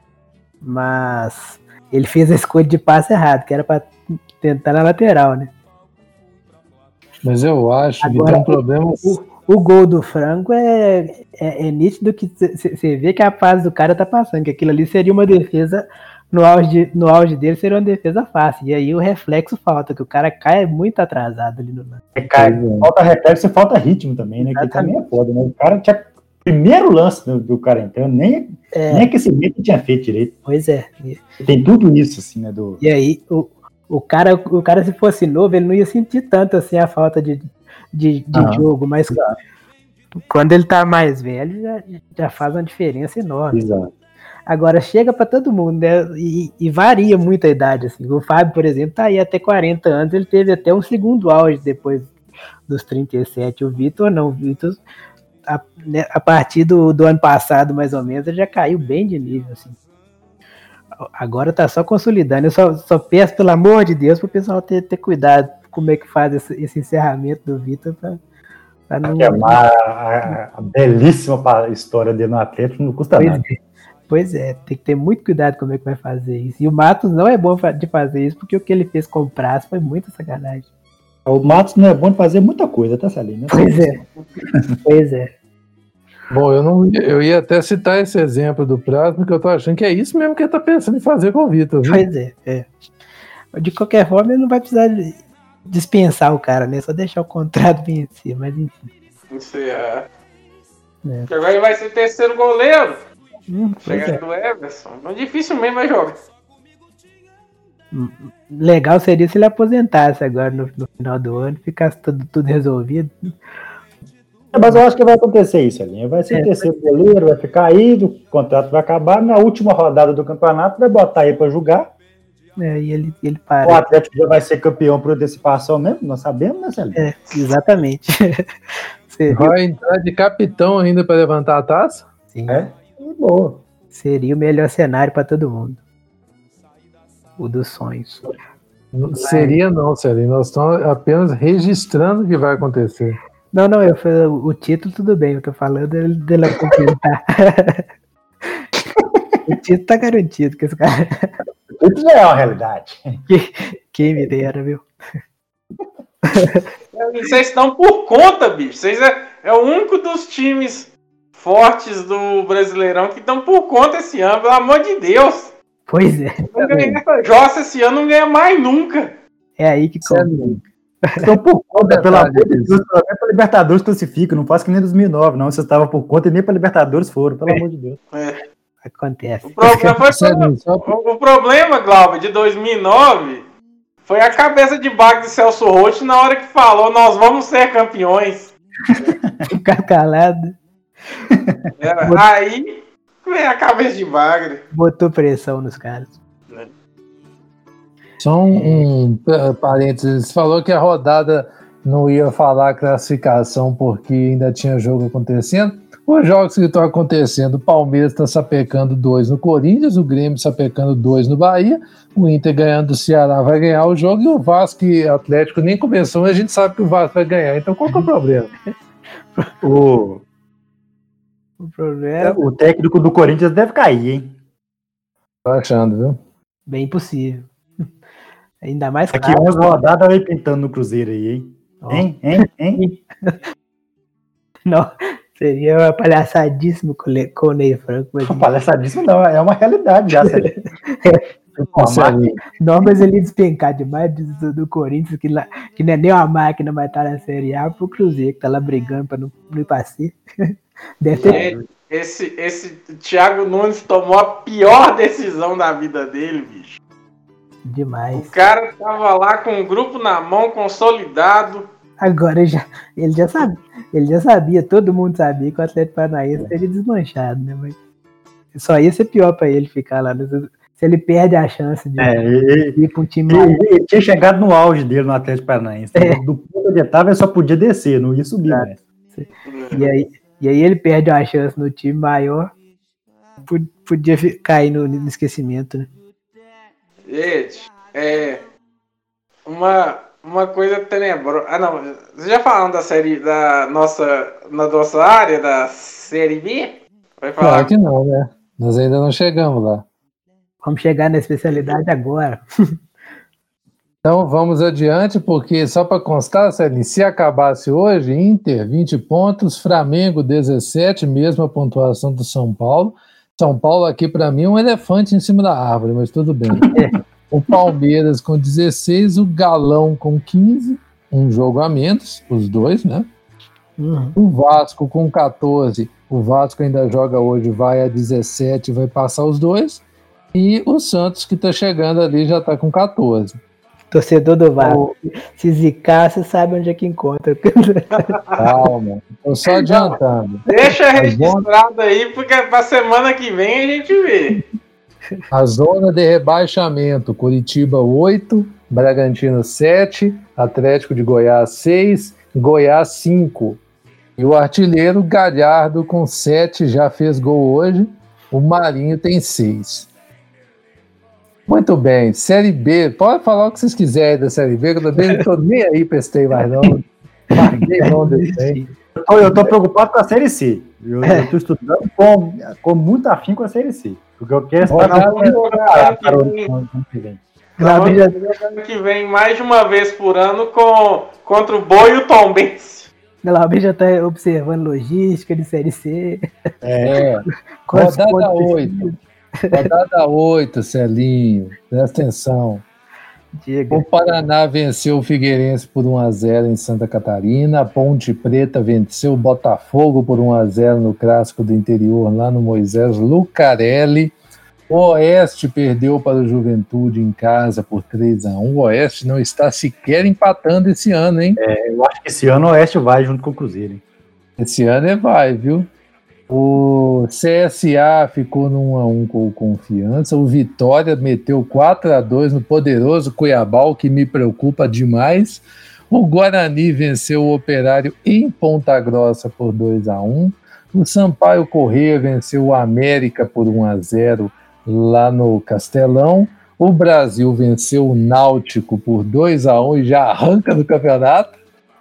Mas ele fez a escolha de passe errado, que era para tentar na lateral, né? Mas eu acho Agora, que tem um problema. O, o gol do Franco é, é, é nítido que você vê que a fase do cara tá passando, que aquilo ali seria uma defesa. No auge, no auge dele seria uma defesa fácil. E aí o reflexo falta, que o cara cai muito atrasado ali no lance. É, cara, falta reflexo e falta ritmo também, né? Que também é foda, né? O cara tinha. Primeiro lance do, do cara entrando, nem, É. nem aquecimento tinha feito direito. Pois é. E, Tem tudo isso, assim, né? Do... e aí, o, o, cara, o cara, se fosse novo, ele não ia sentir tanto assim a falta de, de, de Ah, jogo, mas exato. quando ele tá mais velho, já, já faz uma diferença enorme. Exato. Agora chega pra todo mundo, né? E, e varia muito a idade, assim. O Fábio, por exemplo, tá aí até quarenta anos, ele teve até um segundo auge depois dos trinta e sete. O Vitor não, o Vitor, a, né, a partir do, do ano passado, mais ou menos, ele já caiu bem de nível, assim. Agora tá só consolidando. Eu só, só peço, pelo amor de Deus, pro pessoal ter, ter cuidado como é que faz esse, esse encerramento do Vitor pra, pra não... Queimar a, a belíssima pa- história dele no Atlético não custa Pois nada. é. Pois é, tem que ter muito cuidado como é que vai fazer isso. E o Matos não é bom de fazer isso, porque o que ele fez com o Prazo foi muita sacanagem. O Matos não é bom de fazer muita coisa, tá, Salim? Né? Pois é. Pois é. Bom, eu, não, eu ia até citar esse exemplo do Prazo, porque eu tô achando que é isso mesmo que ele tá pensando em fazer com o Vitor. viu? Pois é, é. De qualquer forma, ele não vai precisar dispensar o cara, né? Só deixar o contrato vencer, mas enfim. Isso é. É. Porque agora ele vai ser terceiro goleiro. Hum, pois Chega é. do Everson. Mas dificilmente vai jogar. Legal seria se ele aposentasse agora no, no final do ano, ficasse tudo, tudo resolvido. É, mas eu acho que vai acontecer isso, Salim. Vai ser É. terceiro goleiro, vai ficar aí, o contrato vai acabar. Na última rodada do campeonato, vai botar aí pra jogar. É, e ele, ele O para. Atlético já vai ser campeão por antecipação mesmo, nós sabemos, né, Salim? É, exatamente. Seria, Vai entrar de capitão ainda para levantar a taça? sim, É? E boa. seria o melhor cenário para todo mundo. O dos sonhos. Não seria não, Celinho. Nós estamos apenas registrando o que vai acontecer. Não, não, eu falei, o título tudo bem, eu tô falando dele, dele completar. O título tá garantido, que esse cara. Isso já é uma realidade. Quem me dera, viu? Vocês estão por conta, bicho. Vocês é, é o único dos times fortes do Brasileirão que estão por conta esse ano, pelo amor de Deus. Pois é, Não ganha essa Jossa esse ano, não ganha mais nunca. é aí que conta. Então, por conta, pelo Detalhe, amor de Deus, pelo menos pra Libertadores classifica, não faz que nem dois mil e nove, não. Vocês estavam por conta e nem pra Libertadores foram, pelo amor de Deus. É. Acontece. O problema, foi Celinho, só o, o problema, Glauber, de dois mil e nove foi a cabeça de baga de Celso Roth na hora que falou: nós vamos ser campeões. Ficar calado, É, aí vem a cabeça de bagre. botou pressão nos caras. Só um, um pa- parênteses. Você falou que a rodada não ia falar classificação porque ainda tinha jogo acontecendo. Os jogos que estão acontecendo, o Palmeiras está sapecando dois no Corinthians, o Grêmio sapecando dois no Bahia, o Inter ganhando do Ceará vai ganhar o jogo e o Vasco e Atlético nem começou, a gente sabe que o Vasco vai ganhar. Então qual que é o problema? O, O problema o técnico do Corinthians deve cair, hein? Tô achando, viu? é bem possível. Ainda mais Daqui claro. onze rodadas vai pintando no Cruzeiro aí, hein? Hein? Hein? Hein? Não, seria uma palhaçadíssimo com o Le- com o Ney Franco. Mas... Palhaçadíssimo não, é uma realidade já, Salim. Celinho, Não, mas ele despencar demais do, do Corinthians, que, lá, que não é nem uma máquina, mas tá na Série A, pro Cruzeiro, que tá lá brigando pra não, não ir pra si. Deve ter... Gente, esse, esse Thiago Nunes tomou a pior decisão da vida dele, bicho. Demais. O cara tava lá com o grupo na mão, consolidado. Agora já, ele já sabia, ele já sabia, todo mundo sabia que o Atlético Paranaense seria desmanchado, né? Mas só ia ser pior pra ele ficar lá. Se ele perde a chance de É, ele, ir pra um time ele, mais... ele tinha chegado no auge dele no Atlético Paranaense. É. Do ponto de etapa ele só podia descer, não ia subir, né? E aí, e aí ele perde uma chance no time maior, podia cair no, no esquecimento, né? Gente, é uma, uma coisa tenebrosa. Ah, não, vocês já falaram da série da nossa, na nossa área, da série B? Vai falar? Claro que não, né? Nós ainda não chegamos lá. Vamos chegar na especialidade agora. Então vamos adiante, porque só para constar, Celinho, se acabasse hoje, Inter vinte pontos, Flamengo dezessete, mesma pontuação do São Paulo. São Paulo aqui para mim é um elefante em cima da árvore, mas tudo bem. O Palmeiras com dezesseis, o Galão com quinze, um jogo a menos, os dois, né? Uhum. O Vasco com quatorze, o Vasco ainda joga hoje, vai a dezessete, vai passar os dois. E o Santos, que está chegando ali, já está com quatorze. Torcedor do Vasco, se zicar, você sabe onde é que encontra. Calma, estou só adiantando. Deixa registrado aí, porque para semana que vem a gente vê. A zona de rebaixamento: Curitiba oito, Bragantino sete, Atlético de Goiás seis, Goiás cinco. E o artilheiro Galhardo com sete, já fez gol hoje. O Marinho tem seis. Muito bem, Série B, pode falar o que vocês quiserem da Série B, que eu não estou nem aí para esse trem mais não. Larguei mão desse trem. Eu estou preocupado com a Série C. Eu estou estudando com, com muito afim com a Série C. Porque eu quero estar na ano que vem mais de uma vez por ano com, contra o Boi e o Tombense. Galabê já está observando logística de Série C. É, rodada oito. Rodada oito, Celinho, presta atenção. Diga. O Paraná venceu o Figueirense por um a zero em Santa Catarina, a Ponte Preta venceu o Botafogo por um a zero no Clássico do Interior, lá no Moisés Lucarelli. O Oeste perdeu para o Juventude em casa por três a um. O Oeste não está sequer empatando esse ano, hein? É, eu acho que esse ano o Oeste vai junto com o Cruzeiro, hein? Esse ano é vai, viu? O C S A ficou no um a um com o Confiança. O Vitória meteu quatro a dois no poderoso Cuiabá, o que me preocupa demais. O Guarani venceu o Operário em Ponta Grossa por dois a um. O Sampaio Corrêa venceu o América por um a zero lá no Castelão. O Brasil venceu o Náutico por dois a um e já arranca do campeonato.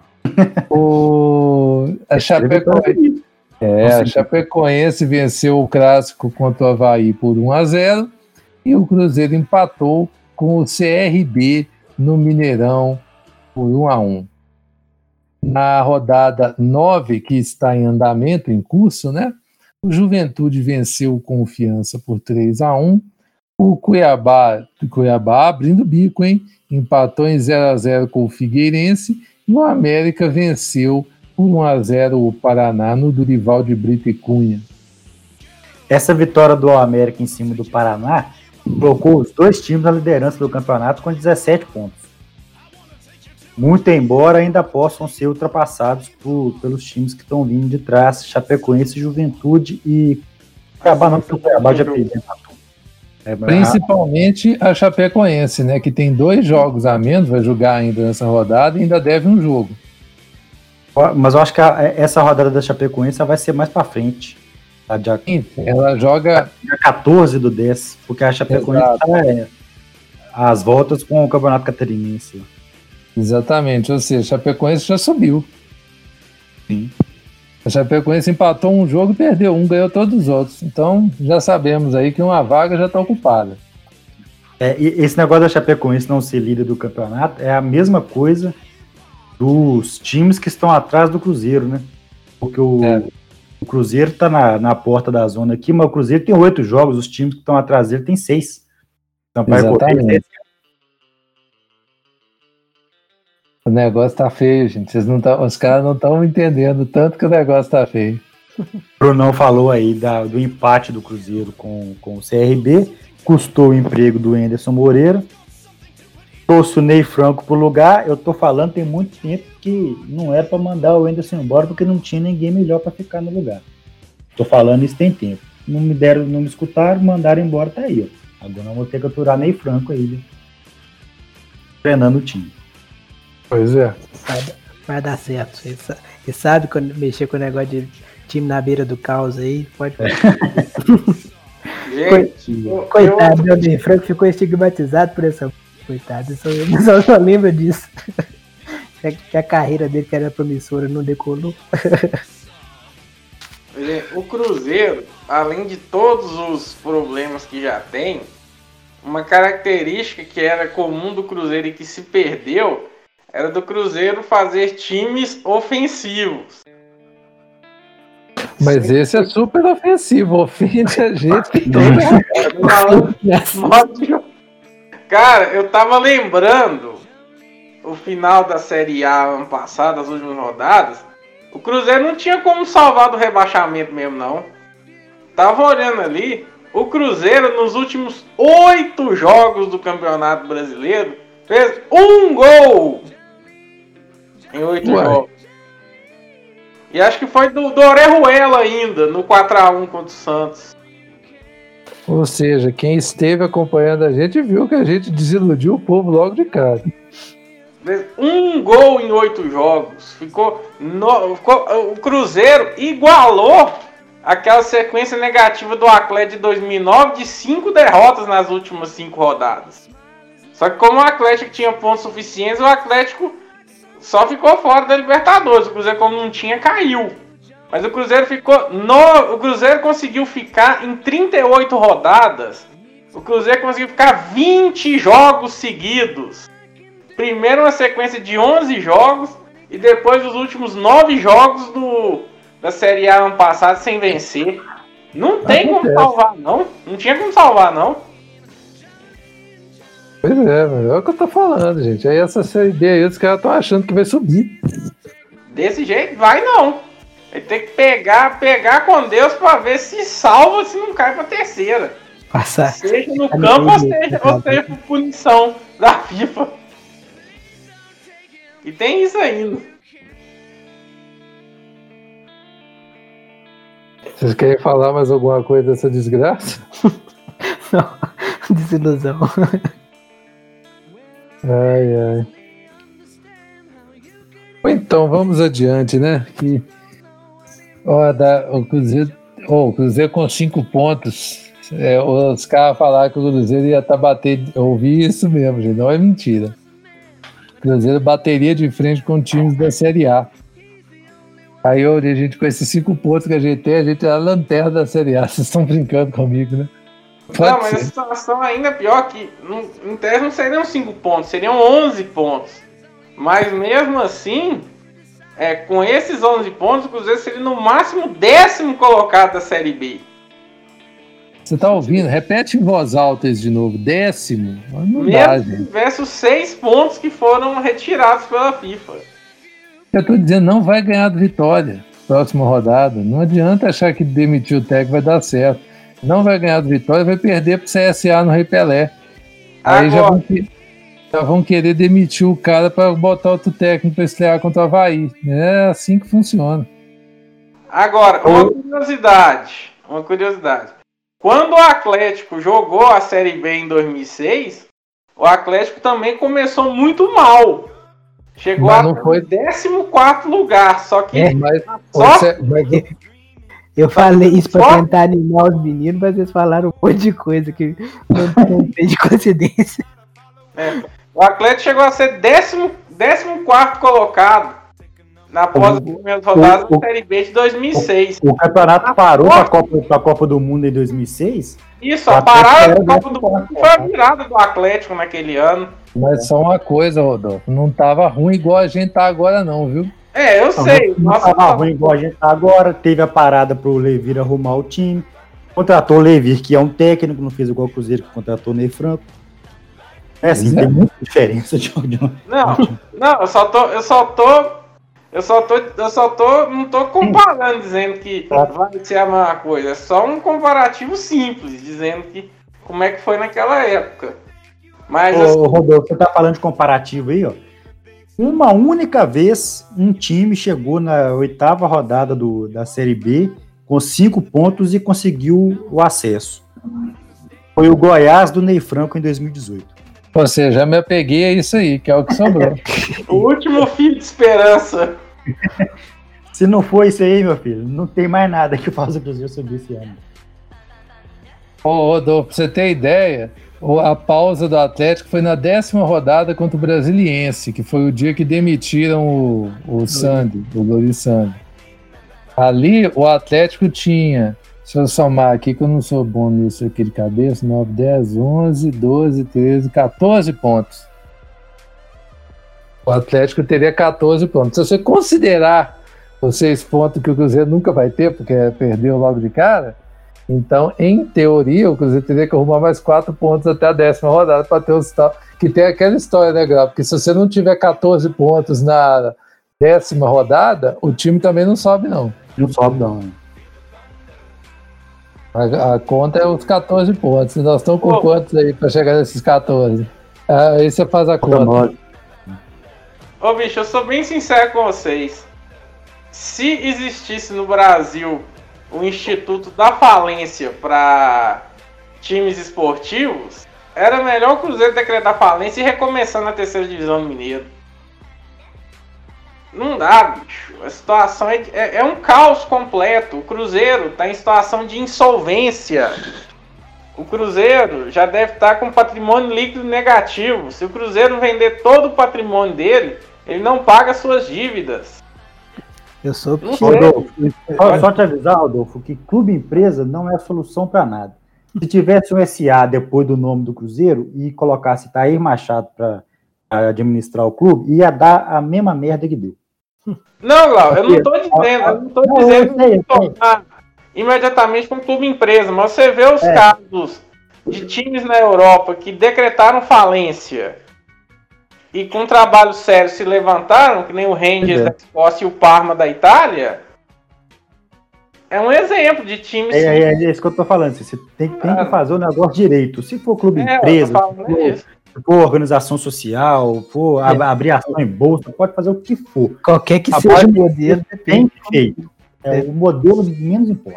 o a Chapecoense É, a Chapecoense venceu o Clássico contra o Avaí por um a zero e o Cruzeiro empatou com o C R B no Mineirão por um a um. Na rodada nove, que está em andamento, em curso, né? O Juventude venceu o Confiança por três a um. O Cuiabá, Cuiabá abrindo bico, hein? Empatou em zero a zero com o Figueirense e o América venceu por um a zero o Paraná no Durival de Brito e Cunha. Essa vitória do América em cima do Paraná colocou os dois times na liderança do campeonato com dezessete pontos. Muito embora ainda possam ser ultrapassados por, pelos times que estão vindo de trás, Chapecoense, Juventude e Cuiabá não, porque o Cuiabá já perdeu. É, Principalmente a Chapecoense, né, que tem dois jogos a menos, vai jogar ainda nessa rodada e ainda deve um jogo. Mas eu acho que a, essa rodada da Chapecoense vai ser mais pra frente. Tá? Dia, Ela joga dia quatorze do dez, porque a Chapecoense tá, é, as voltas com o Campeonato Catarinense. Exatamente, ou seja, a Chapecoense já subiu. Sim. A Chapecoense empatou um jogo e perdeu um, ganhou todos os outros. Então já sabemos aí que uma vaga já está ocupada. É, e esse negócio da Chapecoense não ser líder do campeonato é a mesma coisa dos times que estão atrás do Cruzeiro, né? Porque o, é. o Cruzeiro está na, na porta da zona aqui, mas o Cruzeiro tem oito jogos, os times que estão atrás dele tem seis. Então, exatamente. O negócio tá feio, gente. Vocês não tão, os caras não estão entendendo tanto que o negócio tá feio. O Brunão falou aí da, do empate do Cruzeiro com, com o C R B, custou o emprego do Anderson Moreira, trouxe o Ney Franco pro lugar. Eu tô falando tem muito tempo que não era para mandar o Anderson embora porque não tinha ninguém melhor para ficar no lugar. Tô falando isso tem tempo. Não me deram, não me escutaram, mandaram embora, tá aí, ó. Agora eu vou ter que aturar Ney Franco aí, né? Treinando o time. Pois é. Vai, vai dar certo. Ele sabe, ele sabe quando mexer com o negócio de time na beira do caos aí, pode. Gente, Coitado, meu Ney Franco ficou estigmatizado por essa. Coitado, eu só, eu só, só lembro disso. Que a carreira dele, que era promissora, não decolou. O Cruzeiro, além de todos os problemas que já tem, uma característica que era comum do Cruzeiro e que se perdeu era do Cruzeiro fazer times ofensivos. Mas Sim. Esse é super ofensivo, ofende a gente que toda. Cara, eu tava lembrando o final da Série A ano passado, as últimas rodadas. O Cruzeiro não tinha como salvar do rebaixamento mesmo, não. Tava olhando ali, o Cruzeiro nos últimos oito jogos do Campeonato Brasileiro fez um gol em oito jogos. E acho que foi do, do Orejuela ainda, no quatro a um contra o Santos. Ou seja, quem esteve acompanhando a gente viu que a gente desiludiu o povo logo de cara. Um gol em oito jogos. Ficou, no, ficou o Cruzeiro igualou aquela sequência negativa do Atlético de dois mil e nove de cinco derrotas nas últimas cinco rodadas. Só que como o Atlético tinha pontos suficientes, o Atlético só ficou fora da Libertadores. O Cruzeiro, como não tinha, caiu. Mas o Cruzeiro ficou no, o Cruzeiro conseguiu ficar em trinta e oito rodadas. O Cruzeiro conseguiu ficar vinte jogos seguidos. Primeiro uma sequência de onze jogos e depois os últimos nove jogos do, da Série A ano passado sem vencer. Não tem como salvar, não. Não tinha como salvar, não. Pois é, mas é o que eu tô falando, gente. Aí essa Série B aí, os caras estão achando que vai subir. Desse jeito vai não. Ele tem que pegar, pegar com Deus pra ver se salva, se não cai pra terceira. Passar. Seja no campo ou seja, ou seja por punição da FIFA. E tem isso ainda. Vocês querem falar mais alguma coisa dessa desgraça? Não, desilusão. Ai, ai. Então, vamos adiante, né? Que, ó, da, o, Cruzeiro, ó, o Cruzeiro com cinco pontos. É, os caras falaram que o Cruzeiro ia estar tá batendo. Eu ouvi isso mesmo, gente. Não é mentira. O Cruzeiro bateria de frente com times da Série A. Aí a gente, com esses cinco pontos que a gente tem, a gente é a lanterna da Série A. Vocês estão brincando comigo, né? Pode não, mas ser. a situação ainda é pior que não, em tese não seriam cinco pontos, seriam onze pontos. Mas mesmo assim, é, com esses onze pontos, o Cruzeiro seria no máximo décimo colocado da Série B. Você tá ouvindo? Repete em voz alta isso de novo. Décimo? Não mesmo dá, se gente. tivesse os seis pontos que foram retirados pela FIFA. Eu tô dizendo, não vai ganhar do Vitória próxima rodada. Não adianta achar que demitir o técnico vai dar certo. Não vai ganhar do Vitória, vai perder pro C S A no Rei Pelé. Aí já vão, já vão querer demitir o cara para botar outro técnico para estrear contra o Avaí. É assim que funciona. Agora, uma curiosidade. Uma curiosidade. Quando o Atlético jogou a Série B em dois mil e seis, o Atlético também começou muito mal. Chegou Mas a não foi... décimo quarto lugar, só que... É, mas, só... você, mas... Eu falei isso pra Só... tentar animar os meninos, mas eles falaram um monte de coisa que não, não tem de coincidência. É, o Atlético chegou a ser décimo, décimo quarto colocado na pós primeiras rodadas da Série B de dois mil e seis. O, o campeonato parou para a Copa, pra Copa do Mundo em dois mil e seis? Isso, a parada da Copa do Mundo foi a virada do Atlético naquele ano. Mas só uma coisa, Rodolfo, não tava ruim igual a gente tá agora não, viu? É, eu Não, sei. não Nossa, tava ruim igual a gente tá agora. Teve a parada pro Levir arrumar o time. Contratou o Levir, que é um técnico, não fez igual o Cruzeiro, que contratou o Ney Franco. É assim, Pois é. tem muita diferença de, de... Não, não, eu só tô, eu só tô Eu só tô, eu só tô, não tô comparando, dizendo que vai ser a mesma coisa. É só um comparativo simples, dizendo que como é que foi naquela época. Mas, Ô, assim, Rodolfo, você tá falando de comparativo aí, ó. Uma única vez um time chegou na oitava rodada do, da Série B com cinco pontos e conseguiu o acesso. Foi o Goiás do Ney Franco em dois mil e dezoito. Ou seja, já me apeguei a isso aí, que é o que sobrou. o último fio de esperança. Se não for isso aí, meu filho, não tem mais nada que faça o Cruzeiro subir esse ano. Ô, Rodolfo, pra você ter ideia, a pausa do Atlético foi na décima rodada contra o Brasiliense, que foi o dia que demitiram o, o Sandy, o Glory Sandy. Ali, o Atlético tinha, deixa eu somar aqui que eu não sou bom nisso aqui de cabeça, nove, dez, onze, doze, treze, quatorze pontos. O Atlético teria quatorze pontos. Se você considerar os seis pontos que o Cruzeiro nunca vai ter, porque perdeu logo de cara, então, em teoria, o Cruzeiro teria que arrumar mais quatro pontos até a décima rodada para ter os tal. Que tem aquela história, né, Grau? Porque se você não tiver quatorze pontos na décima rodada, o time também não sobe, não. Não sobe, não. Né? A, a conta é os quatorze pontos. Nós estamos com Pô. quantos aí para chegar nesses quatorze? Ah, aí você faz a conta. Ô, bicho, eu sou bem sincero com vocês. Se existisse no Brasil o Instituto da Falência para times esportivos, era melhor o Cruzeiro decretar falência e recomeçar na terceira divisão do Mineiro. Não dá, bicho. A situação é, é, é um caos completo. O Cruzeiro está em situação de insolvência. O Cruzeiro já deve estar com patrimônio líquido negativo. Se o Cruzeiro vender todo o patrimônio dele, ele não paga suas dívidas. Eu sou Não que... Rodolfo, só, só te avisar, Rodolfo, que clube empresa não é solução para nada. Se tivesse um S A depois do nome do Cruzeiro e colocasse Tair Machado para administrar o clube, ia dar a mesma merda que deu. Não, Glau, eu não estou dizendo, eu não tô Não, dizendo eu sei, eu que tornar imediatamente como clube empresa, mas você vê os É. casos de times na Europa que decretaram falência e com trabalho sério se levantaram, que nem o Rangers É. da Escócia e o Parma da Itália, é um exemplo de times... É, é, é isso que eu tô falando. Você tem, tem que fazer o negócio direito. Se for clube É, eu tô empresa, falando se for, isso. se for organização social, for ab- abrir ação em bolsa, pode fazer o que for. Qualquer que A seja bola o modelo, Tem feito. É, o modelo menos importa.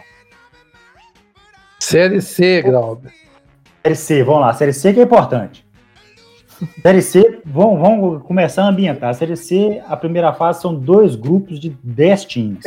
Série C, Grauber. Série C, vamos lá. Série C que é importante. Série C, vamos, vamos começar a ambientar. Série C, a primeira fase são dois grupos de dez times.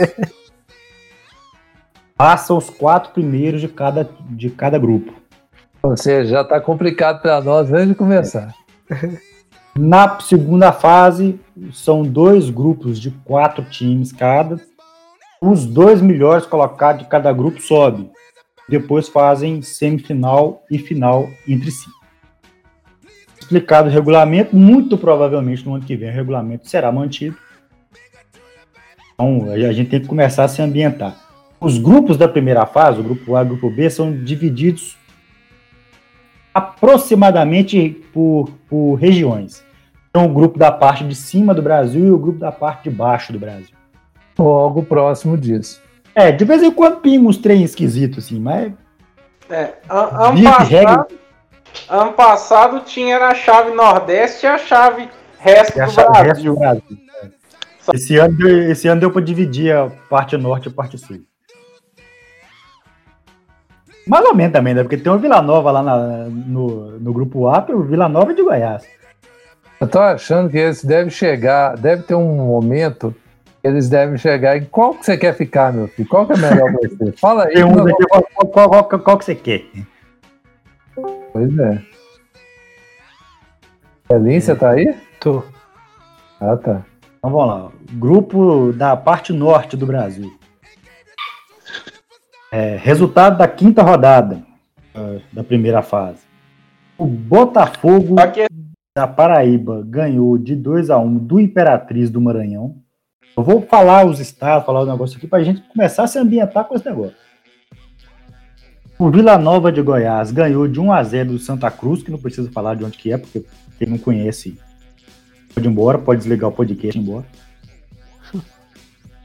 Passam os quatro primeiros de cada, de cada grupo. Ou seja, já está complicado para nós antes de começar. Na segunda fase, são dois grupos de quatro times cada. Os dois melhores colocados de cada grupo sobem. Depois fazem semifinal e final entre si. Explicado o regulamento, muito provavelmente no ano que vem o regulamento será mantido. Então, a gente tem que começar a se ambientar. Os grupos da primeira fase, o grupo A e o grupo B, são divididos aproximadamente por, por regiões. Então, o grupo da parte de cima do Brasil e o grupo da parte de baixo do Brasil. Ou algo próximo disso. É, de vez em quando pinga uns trem esquisitos, assim, mas... É, an- ano, Via de regra- passado, ano passado tinha era a chave Nordeste e a chave resto é a do chave resto Brasil. do Brasil. É. Esse ano, deu- esse ano deu para dividir a parte norte e a parte sul. Mais ou menos também, né? Porque tem o Vila Nova lá na- no, no grupo A, e o Vila Nova é de Goiás. Eu tô achando que eles devem chegar, deve ter um momento que eles devem chegar em qual que você quer ficar, meu filho? Qual que é melhor pra você? Fala aí. Tem uns não, aqui, qual, qual, qual, qual, qual que você quer? Pois é. Elin, você tá aí? tô. Ah, tá. Então vamos lá. Grupo da parte norte do Brasil. É, resultado da quinta rodada uh, da primeira fase. O Botafogo Só que da Paraíba ganhou de dois a um do Imperatriz do Maranhão. Eu vou falar os estados, falar o negócio aqui para a gente começar a se ambientar com esse negócio. O Vila Nova de Goiás ganhou de um a zero do Santa Cruz, que não precisa falar de onde que é, porque quem não conhece pode ir embora, pode desligar o podcast e ir embora.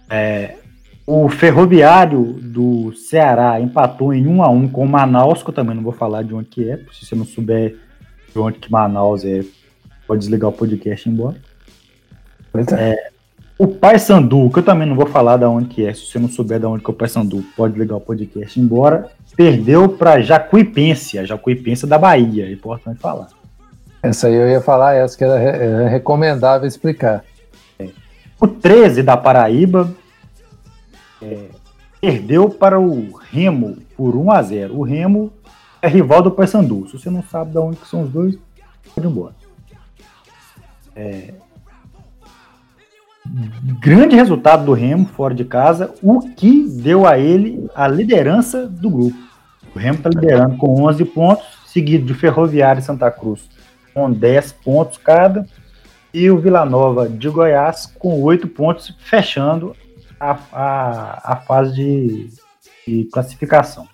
É, o Ferroviário do Ceará empatou em um a um com o Manaus, que eu também não vou falar de onde que é, se você não souber de onde que Manaus é, pode desligar o podcast e ir embora. É, o Paysandu, que eu também não vou falar de onde que é, se você não souber de onde que é o Paysandu, pode ligar o podcast e ir embora, perdeu para Jacuipense, a Jacuipense da Bahia, é importante falar. Essa aí eu ia falar, essa que era, era recomendável explicar. É. O treze da Paraíba é, perdeu para o Remo por um a zero. O Remo é rival do Paysandu. Se você não sabe de onde que são os dois, pode ir embora. É, grande resultado do Remo fora de casa, o que deu a ele a liderança do grupo. O Remo está liderando com onze pontos, seguido de Ferroviário e Santa Cruz com dez pontos cada, e o Vila Nova de Goiás com oito pontos, fechando a, a, a fase de, de classificação.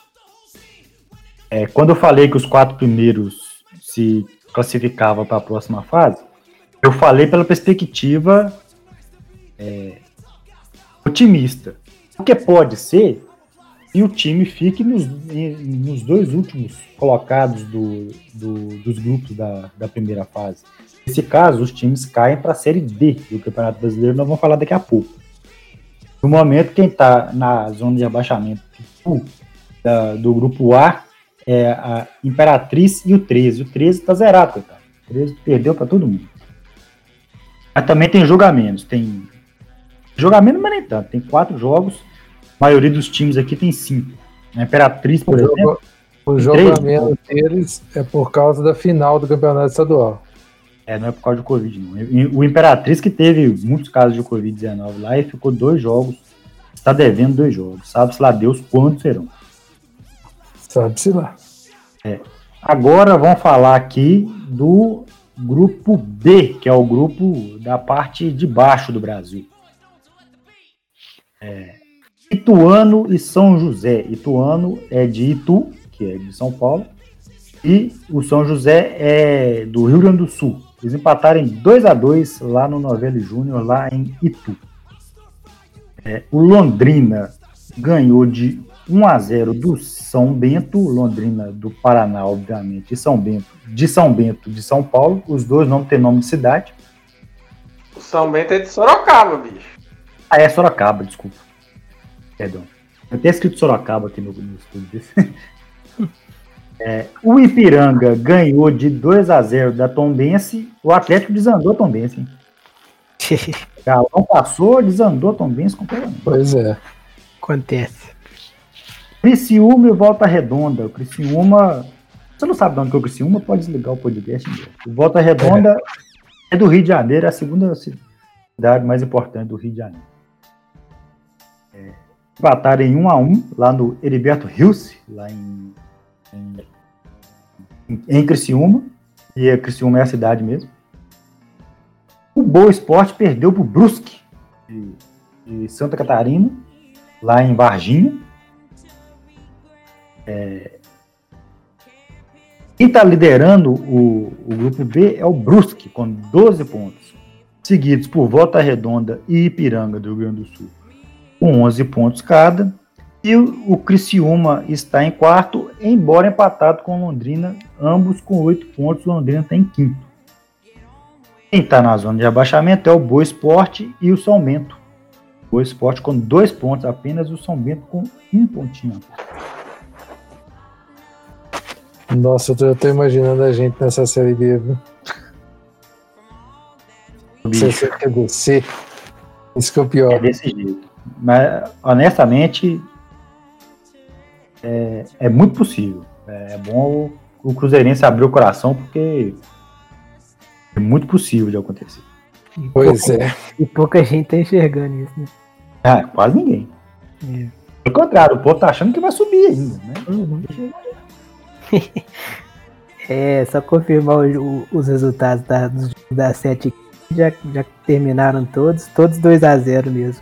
É, quando eu falei que os quatro primeiros se classificavam para a próxima fase, eu falei pela perspectiva é, otimista. Porque pode ser que o time fique nos, nos dois últimos colocados do, do, dos grupos da, da primeira fase. Nesse caso, os times caem para a Série D do Campeonato Brasileiro, nós vamos falar daqui a pouco. No momento, quem está na zona de abaixamento do, da, do grupo A é a Imperatriz e o treze. O treze está zerado, coitado. O treze perdeu para todo mundo. Mas também tem jogamentos. Tem jogamento, mas nem tanto. Tem quatro jogos. A maioria dos times aqui tem cinco. A Imperatriz, por o exemplo. Jogo, o jogamento deles é por causa da final do Campeonato Estadual. É, não é por causa do Covid, não. O Imperatriz, que teve muitos casos de covid dezenove lá e ficou dois jogos, está devendo dois jogos. Sabe-se lá Deus quantos serão. Sabe-se lá. É. Agora vamos falar aqui do grupo B, que é o grupo da parte de baixo do Brasil. É, Ituano e São José. Ituano é de Itu, que é de São Paulo, e o São José é do Rio Grande do Sul. Eles empataram em dois a dois lá no Novelli Júnior, lá em Itu. É, o Londrina ganhou de um a zero do São Bento, Londrina do Paraná, obviamente, e São Bento, de São Bento de São Paulo. Os dois não têm nome de cidade. O São Bento é de Sorocaba, bicho. Ah, é Sorocaba, desculpa. Perdão. Eu tenho escrito Sorocaba aqui no, no estúdio. É, o Ipiranga ganhou de dois a zero da Tombense. O Atlético desandou a Tombense. O Galão passou, desandou a Tombense completamente. Pois é. Acontece. Criciúma e Volta Redonda. O Criciúma... Você não sabe de onde que é o Criciúma? Pode desligar o podcast. O Volta Redonda é. é do Rio de Janeiro. É a segunda cidade mais importante do Rio de Janeiro. É, empataram em um a um lá no Heriberto Rilse, lá em Em, em Criciúma, e a Criciúma é a cidade mesmo. O Boa Esporte perdeu para o Brusque de, de Santa Catarina, lá em Varginha. É, quem está liderando o, o grupo B é o Brusque, com doze pontos, seguidos por Volta Redonda e Ipiranga do Rio Grande do Sul, com onze pontos cada. E o Criciúma está em quarto, embora empatado com Londrina, ambos com oito pontos. Londrina está em quinto. Quem está na zona de abaixamento é o Boa Esporte e o São Bento. O Boa Esporte com dois pontos apenas, o São Bento com um pontinho. Nossa, eu tô, eu tô imaginando a gente nessa série B, viu? C quer descer. Isso que é o pior. É desse jeito. Mas, honestamente... É, é muito possível. É bom o, o Cruzeirense abrir o coração, porque é muito possível de acontecer. E pois pouca, é. E pouca gente tá enxergando isso, né? Ah, quase ninguém. É. Pelo contrário, o povo tá achando que vai subir ainda, né? Uhum. É, só confirmar o, o, os resultados da, dos da sete já, já terminaram todos, todos dois a zero mesmo.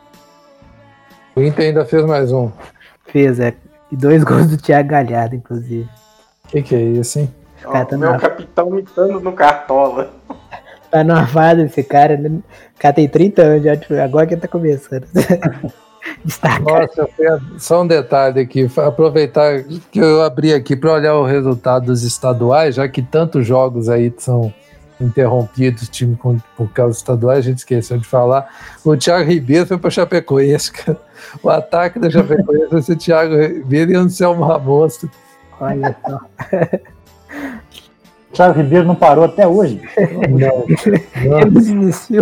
O Inter ainda fez mais um. Fez, é. E dois gols do Thiago Galhardo, inclusive. O que, que é isso, hein? Ó, meu capitão mitando no Cartola. Tá numa fase esse cara, né? O cara tem trinta anos, já, agora que ele tá começando. Destacar. Nossa, só um detalhe aqui, aproveitar que eu abri aqui para olhar o resultado dos estaduais, já que tantos jogos aí são interrompidos, time com, por causa dos estaduais, a gente esqueceu de falar. O Thiago Ribeiro foi para Chapecoense, cara. O ataque da Chapecoense vai ser Thiago Ribeiro e o Anselmo Ramos. Olha só. O Thiago Ribeiro não parou até hoje. Não, não. Ele desistiu.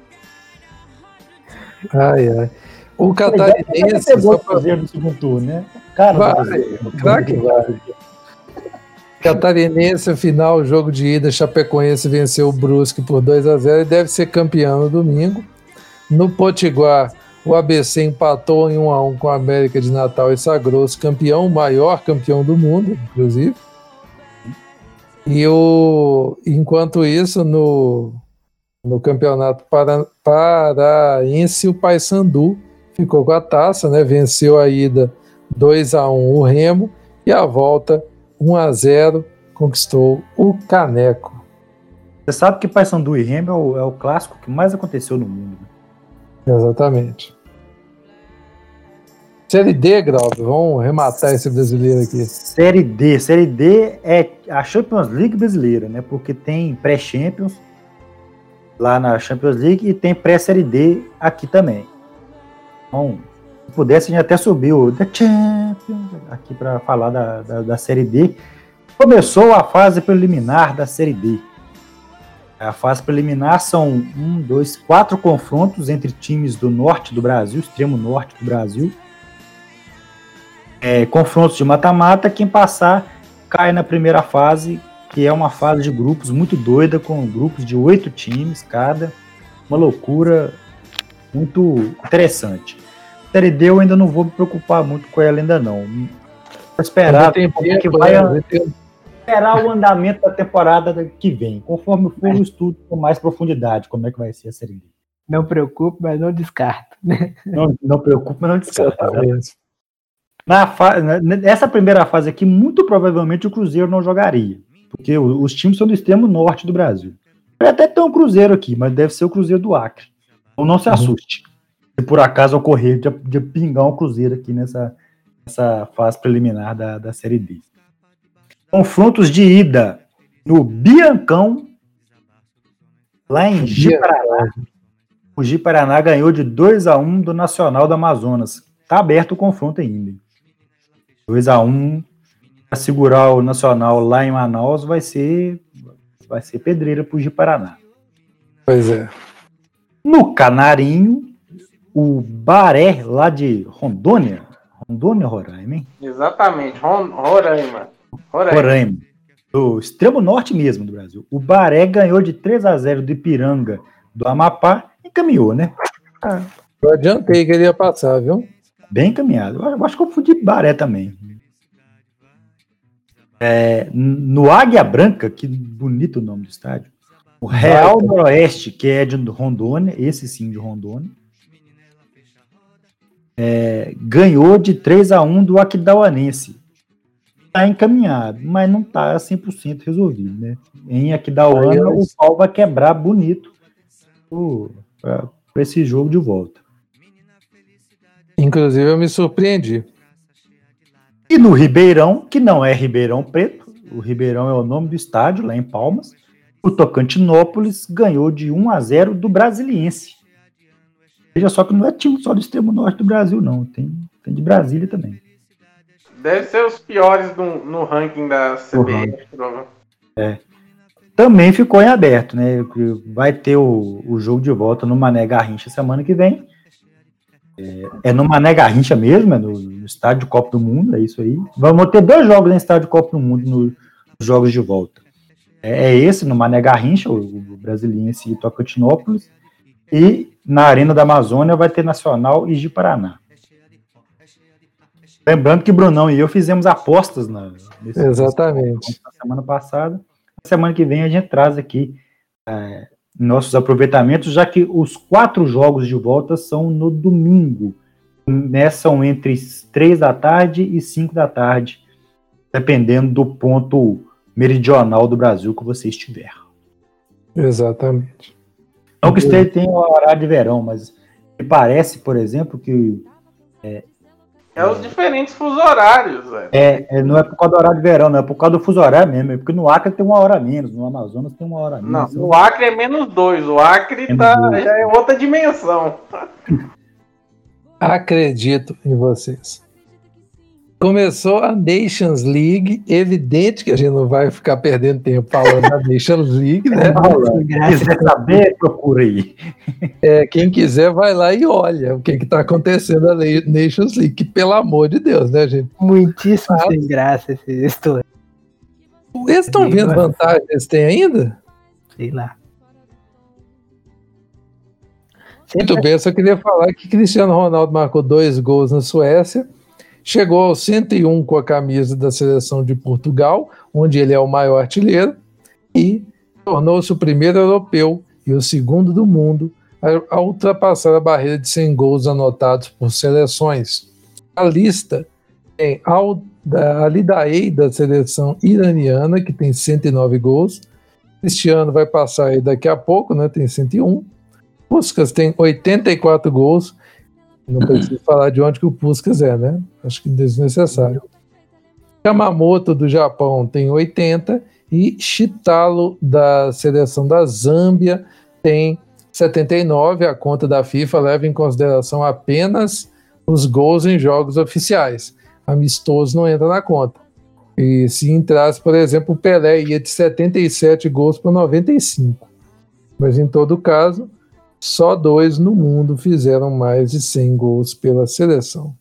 Ai, ai. O Catarinense pegou o Cruzeiro no segundo turno, né? Cara, vale, claro que vale. Catarinense, final, jogo de ida, Chapecoense venceu o Brusque por dois a zero e deve ser campeão no domingo. No Potiguar, o A B C empatou em um a um com a América de Natal e sagrou-se campeão, o maior campeão do mundo, inclusive. E o, enquanto isso, no, no Campeonato para, Paraense, o Paysandu ficou com a taça, né? Venceu a ida dois a um o Remo e a volta um a zero conquistou o Caneco. Você sabe que Paysandu e Remo é o, é o clássico que mais aconteceu no mundo. Né? Exatamente. Série D, Grauber, vamos rematar esse brasileiro aqui. Série D. Série D é a Champions League brasileira, né? Porque tem pré-Champions lá na Champions League e tem pré-Série D aqui também. Então, se pudesse, a gente até subiu o The Champions aqui para falar da, da, da Série D. Começou a fase preliminar da Série D. A fase preliminar são um, dois, quatro confrontos entre times do norte do Brasil, extremo norte do Brasil. É, confrontos de mata-mata, quem passar cai na primeira fase, que é uma fase de grupos muito doida, com grupos de oito times cada, uma loucura muito interessante. Série D eu ainda não vou me preocupar muito com ela ainda não. Vou esperar tempo, que vai esperar o andamento da temporada que vem, conforme for o estudo com mais profundidade, como é que vai ser a Série D. Não preocupe, mas não descarto. Não, não preocupe, mas não descarto. Na fa... Nessa primeira fase aqui, muito provavelmente o Cruzeiro não jogaria, porque os times são do extremo norte do Brasil. Pode até ter um Cruzeiro aqui, mas deve ser o Cruzeiro do Acre. Então não se assuste, se por acaso ocorrer de, de pingar um Cruzeiro aqui nessa, nessa fase preliminar da, da Série D. Confrontos de ida no Biancão, lá em Ji-Paraná. O Ji-Paraná ganhou de dois a um do Nacional do Amazonas. Está aberto o confronto ainda. dois a um para segurar o Nacional lá em Manaus vai ser, vai ser pedreira para o Ji-Paraná. Pois é. No Canarinho, o Baré, lá de Rondônia. Rondônia, Roraima, hein? Exatamente, Roraima. Roraima. Roraima. Do extremo norte mesmo do Brasil. O Baré ganhou de três a zero do Ipiranga do Amapá e caminhou, né? Ah, eu adiantei que ele ia passar, viu? Bem encaminhado. Eu acho que eu fui de Baré também. É, no Águia Branca, que bonito o nome do estádio. O Real Vai, Noroeste, que é de Rondônia, esse sim de Rondônia, é, ganhou de três a um do Aquidauanense. Está encaminhado, mas não está cem por cento resolvido, né? Em Aquidauana, o pau vai quebrar bonito para esse jogo de volta. Inclusive, eu me surpreendi. E no Ribeirão, que não é Ribeirão Preto, o Ribeirão é o nome do estádio, lá em Palmas, o Tocantinópolis ganhou de um a zero do Brasiliense. Veja só que não é time só do extremo norte do Brasil, não. Tem, tem de Brasília também. Deve ser os piores no, no ranking da C B F. Uhum. É. Também ficou em aberto, né? Vai ter o, o jogo de volta no Mané Garrincha semana que vem. É, é no Mané Garrincha mesmo, é no, no estádio Copa do Mundo, é isso aí. Vamos ter dois jogos no estádio Copa do Mundo no, nos jogos de volta. É, é esse, no Mané Garrincha, o, o Brasiliense e Tocantinópolis. E na Arena da Amazônia vai ter Nacional e Ji-Paraná. Lembrando que Brunão e eu fizemos apostas na, nesse, Exatamente. na semana passada. Na semana que vem a gente traz aqui é, nossos aproveitamentos, já que os quatro jogos de volta são no domingo. Né, são entre três da tarde e cinco da tarde, dependendo do ponto meridional do Brasil que você estiver. Exatamente. Não que esteja tem o horário de verão, mas me parece, por exemplo, que é, é os diferentes fusos horários, velho. É, é, não é por causa do horário de verão, não é por causa do fuso horário mesmo, é porque no Acre tem uma hora a menos, no Amazonas tem uma hora a menos. Não, no Acre é menos dois, o Acre menos tá, dois. Já é outra dimensão. Acredito em vocês. Começou a Nations League, evidente que a gente não vai ficar perdendo tempo falando da Nations League, né? Quem quiser saber, procura aí. É, quem quiser vai lá e olha o que está acontecendo na Nations League, que pelo amor de Deus, né, gente? Muitíssimo ah, sem graça esse história. Eles estão vendo vantagem eles têm ainda? Sei lá. Muito bem, eu só queria falar que Cristiano Ronaldo marcou dois gols na Suécia, chegou aos cento e um com a camisa da seleção de Portugal, onde ele é o maior artilheiro, e tornou-se o primeiro europeu e o segundo do mundo a ultrapassar a barreira de cem gols anotados por seleções. A lista tem Ali Daei, da seleção iraniana, que tem cento e nove gols. Cristiano vai passar aí daqui a pouco, né, tem cento e um. Puskas tem oitenta e quatro gols. Não preciso falar de onde que o Puskas é, né? Acho que desnecessário. Yamamoto, do Japão, tem oitenta. E Chitalo, da seleção da Zâmbia, tem setenta e nove. A conta da FIFA leva em consideração apenas os gols em jogos oficiais. Amistoso não entra na conta. E se entrasse, por exemplo, o Pelé ia de setenta e sete gols para noventa e cinco. Mas em todo caso, só dois no mundo fizeram mais de cem gols pela seleção.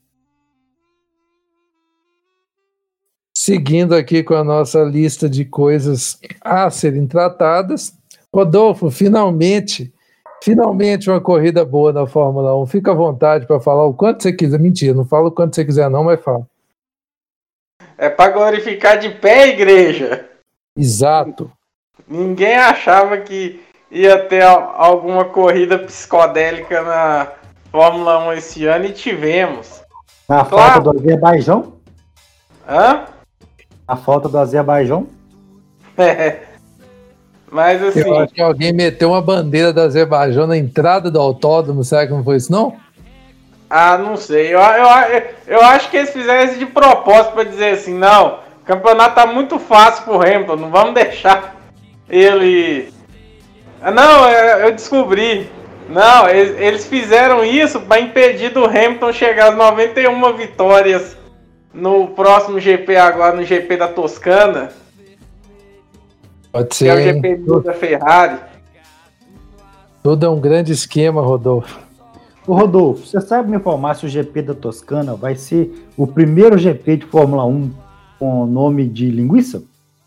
Seguindo aqui com a nossa lista de coisas a serem tratadas, Rodolfo, finalmente, finalmente uma corrida boa na Fórmula um. Fica à vontade para falar o quanto você quiser. Mentira, não fala o quanto você quiser não, mas fala. É para glorificar de pé, igreja. Exato. Ninguém achava que ia ter alguma corrida psicodélica na Fórmula um esse ano e tivemos. Na claro. Falta do Azerbaijão? Hã? A falta do Azerbaijão? É. Mas assim... Eu acho que alguém meteu uma bandeira do Azerbaijão na entrada do autódromo, será que não foi isso não? Ah, não sei. Eu, eu, eu acho que eles fizeram isso de propósito para dizer assim, não, o campeonato tá muito fácil pro Hamilton, não vamos deixar ele... Não, eu descobri. Não, eles fizeram isso para impedir do Hamilton chegar às noventa e uma vitórias no próximo G P agora, no G P da Toscana. Pode ser. Que é o G P da Ferrari. Tudo é um grande esquema, Rodolfo. Ô Rodolfo, você sabe me informar se o G P da Toscana vai ser o primeiro G P de Fórmula um com o nome de linguiça?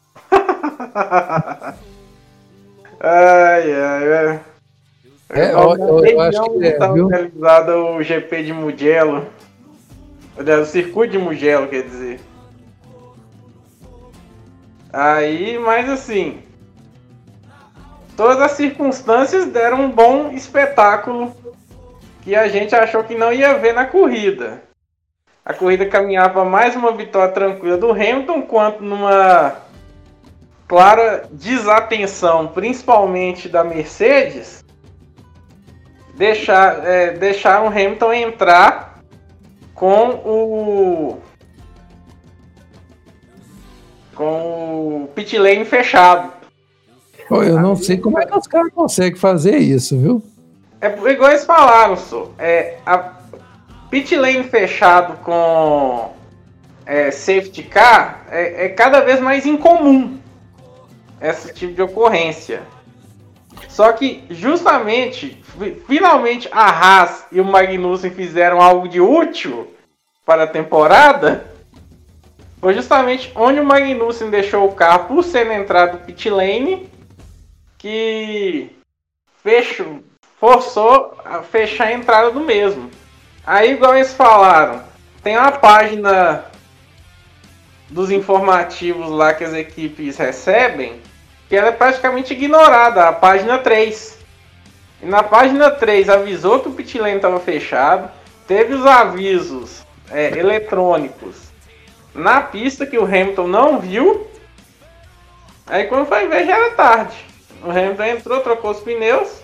Ai, ai, ai. É, eu, eu, eu acho que é, viu? Realizado o G P de Mugello. O circuito de Mugello, quer dizer. Aí, mas assim, todas as circunstâncias deram um bom espetáculo que a gente achou que não ia ver na corrida. A corrida caminhava mais uma vitória tranquila do Hamilton, quanto numa clara desatenção, principalmente da Mercedes, deixar, é, deixaram o Hamilton entrar com o com o pit lane fechado. Pô, eu não sei como é que os caras conseguem fazer isso, viu? É igual eles falaram, só. É, a pit lane fechado com é, safety car é, é cada vez mais incomum esse tipo de ocorrência. Só que justamente, finalmente a Haas e o Magnussen fizeram algo de útil para a temporada. Foi justamente onde o Magnussen deixou o carro por ser na entrada do pit lane, que fechou, forçou a fechar a entrada do mesmo. Aí, igual eles falaram, tem uma página dos informativos lá que as equipes recebem, que ela é praticamente ignorada, a página três. E na página três avisou que o pit lane estava fechado, teve os avisos é, eletrônicos na pista que o Hamilton não viu. Aí quando foi ver já era tarde. O Hamilton entrou, trocou os pneus.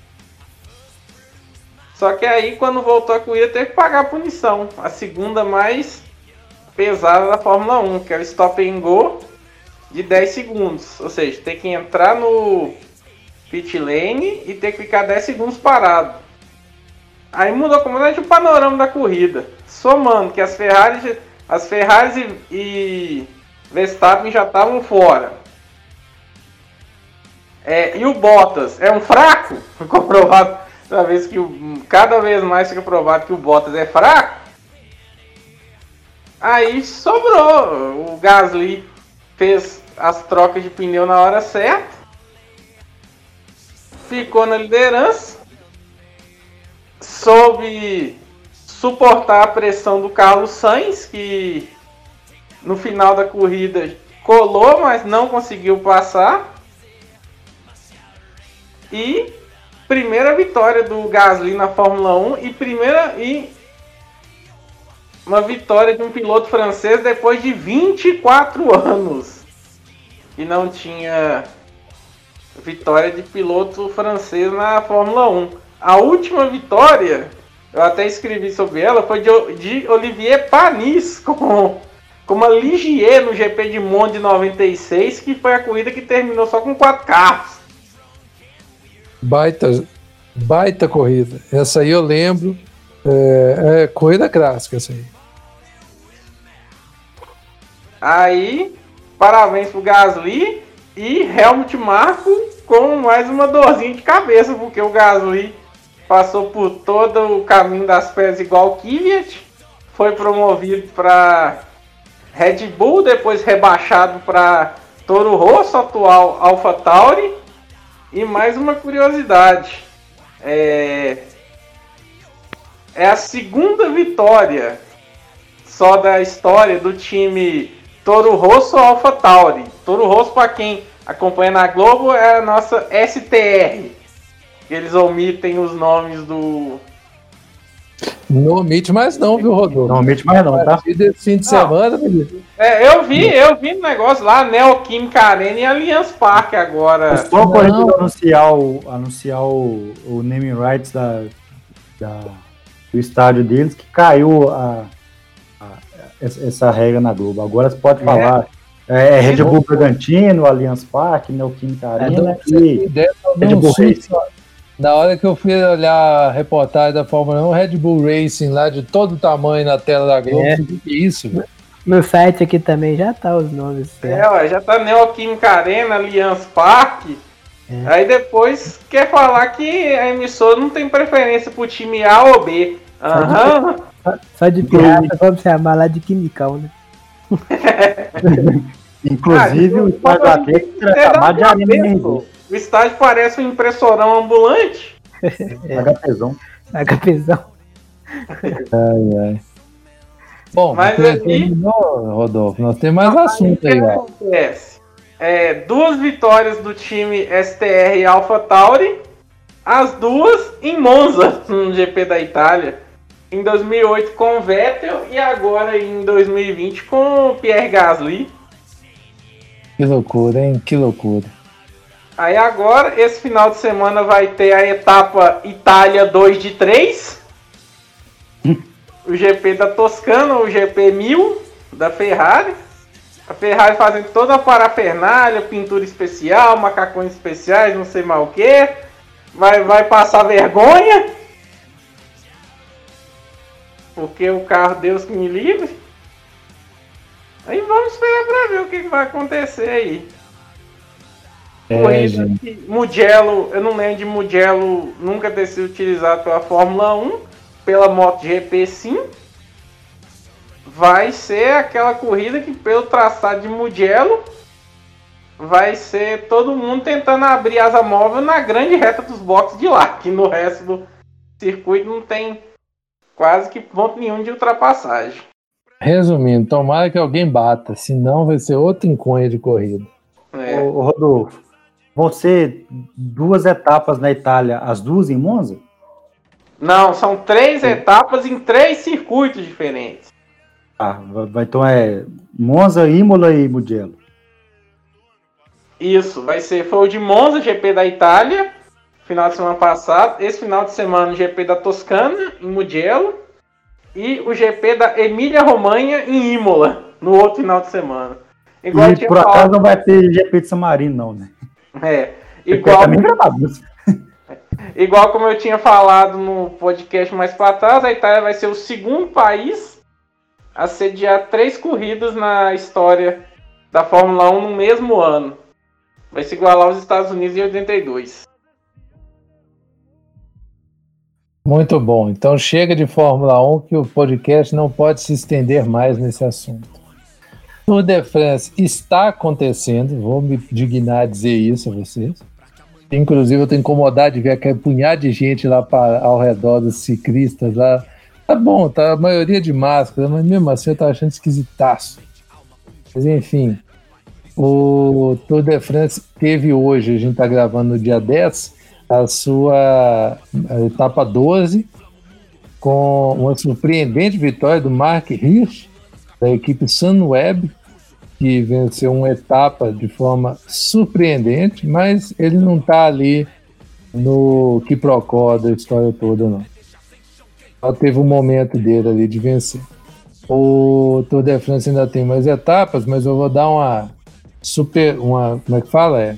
Só que aí, quando voltou a corrida, teve que pagar a punição. A segunda mais pesada da Fórmula um, que é o stop and go de dez segundos. Ou seja, tem que entrar no pit lane e ter que ficar dez segundos parado. Aí mudou completamente o panorama da corrida. Somando que as Ferraris, as Ferraris e, e Verstappen já estavam fora. É, e o Bottas é um fraco, ficou provado, cada vez, que o, cada vez mais fica provado que o Bottas é fraco. Aí sobrou, o Gasly fez as trocas de pneu na hora certa, ficou na liderança, soube suportar a pressão do Carlos Sainz, que no final da corrida colou, mas não conseguiu passar. E primeira vitória do Gasly na Fórmula um e primeira e uma vitória de um piloto francês depois de vinte e quatro anos. E não tinha vitória de piloto francês na Fórmula um. A última vitória, eu até escrevi sobre ela, foi de, de Olivier Panis com, com uma Ligier no G P de Monza de noventa e seis, que foi a corrida que terminou só com quatro carros. Baita, baita corrida. Essa aí eu lembro. É, é corrida clássica essa aí. Aí, parabéns pro Gasly e Helmut Marko com mais uma dorzinha de cabeça, porque o Gasly passou por todo o caminho das pedras igual o Kvyat, foi promovido para Red Bull, depois rebaixado para Toro Rosso, atual AlphaTauri. E mais uma curiosidade, é... é a segunda vitória só da história do time Toro Rosso AlphaTauri. Toro Rosso, para quem acompanha na Globo, é a nossa S T R. Eles omitem os nomes do... Não omite mais não, viu, Rodolfo? Não omite mais não, tá? Desse fim de Não. semana, menino. É, eu vi, eu vi no negócio lá, Neoquímica Arena e Allianz Parque agora. Só corrigindo anunciar, o, anunciar o, o naming rights da, da, do estádio deles, que caiu a, a, essa, essa regra na Globo. Agora você pode falar. É, é Red Bull Bragantino, Allianz Parque, Neoquímica Arena É, e Red Bull Racing. Na hora que eu fui olhar a reportagem da Fórmula um, Red Bull Racing lá de todo tamanho na tela da Globo, É. o que é isso, velho? No site aqui também já tá os nomes. É, ué, já tá Neoquímica Arena, Allianz Parque. É. Aí depois quer falar que a emissora não tem preferência pro time A ou B. Aham. Só, só de piada, vamos chamar lá de Quimicão, né? Inclusive, Ah, o estádio Atlético será Você dá chamado de uma Arena vez, Menezes. pô. O estádio parece um impressorão ambulante. HPzão. HPzão. Ai, ai. Bom, Mas você aqui- terminou, Rodolfo, nós temos mais assunto o aí, que ó. acontece? É, duas vitórias do time S T R e AlphaTauri, as duas em Monza, no G P da Itália. Em dois mil e oito com o Vettel e agora em dois mil e vinte com o Pierre Gasly. Que loucura, hein? Que loucura. Aí agora, esse final de semana vai ter a etapa Itália dois de três. O G P da Toscana, o G P mil da Ferrari. A Ferrari fazendo toda a parafernália, pintura especial, macacões especiais, não sei mais o que. Vai, vai passar vergonha. Porque o carro, Deus que me livre. Aí vamos esperar pra ver o que, que vai acontecer aí. É, Corrida gente. que Mugello, eu não lembro de Mugello nunca ter sido utilizado pela Fórmula um, pela MotoGP sim. Vai ser aquela corrida que pelo traçado de Mugello vai ser todo mundo tentando abrir asa móvel na grande reta dos boxes de lá, que no resto do circuito não tem quase que ponto nenhum de ultrapassagem. Resumindo, tomara que alguém bata, senão vai ser outra enconha de corrida. É. Ô, ô, Rodolfo, vão ser duas etapas na Itália, as duas em Monza? Não, são três etapas em três circuitos diferentes. Ah, vai, vai- então é Monza, Imola e Mugello. Isso, vai ser, foi o de Monza, G P da Itália, final de semana passado. Esse final de semana, o G P da Toscana, em Mugello. E o G P da Emília-Romanha, em Imola, no outro final de semana. Igual e por acaso falado... não vai ter G P de San Marino, não, né? É, igual... Igual como eu tinha falado no podcast mais para trás, a Itália vai ser o segundo país a sediar três corridas na história da Fórmula um no mesmo ano. Vai se igualar aos Estados Unidos em oitenta e dois. Muito bom. Então chega de Fórmula um, que o podcast não pode se estender mais nesse assunto. Tour de France está acontecendo, vou me dignar a dizer isso a vocês. Inclusive eu estou incomodado de ver aquele punhado de gente lá pra, ao redor dos ciclistas lá. Tá bom, tá a maioria de máscara, mas mesmo assim eu tô achando esquisitaço. Mas enfim, o Tour de France teve hoje, a gente tá gravando no dia dez, a sua a etapa doze, com uma surpreendente vitória do Mark Hirschi, da equipe Sunweb, que venceu uma etapa de forma surpreendente, mas ele não tá ali no quiprocó da história toda, não. Só teve um momento dele ali de vencer. O Tour de France ainda tem mais etapas, mas eu vou dar uma super, uma, como é que fala? É,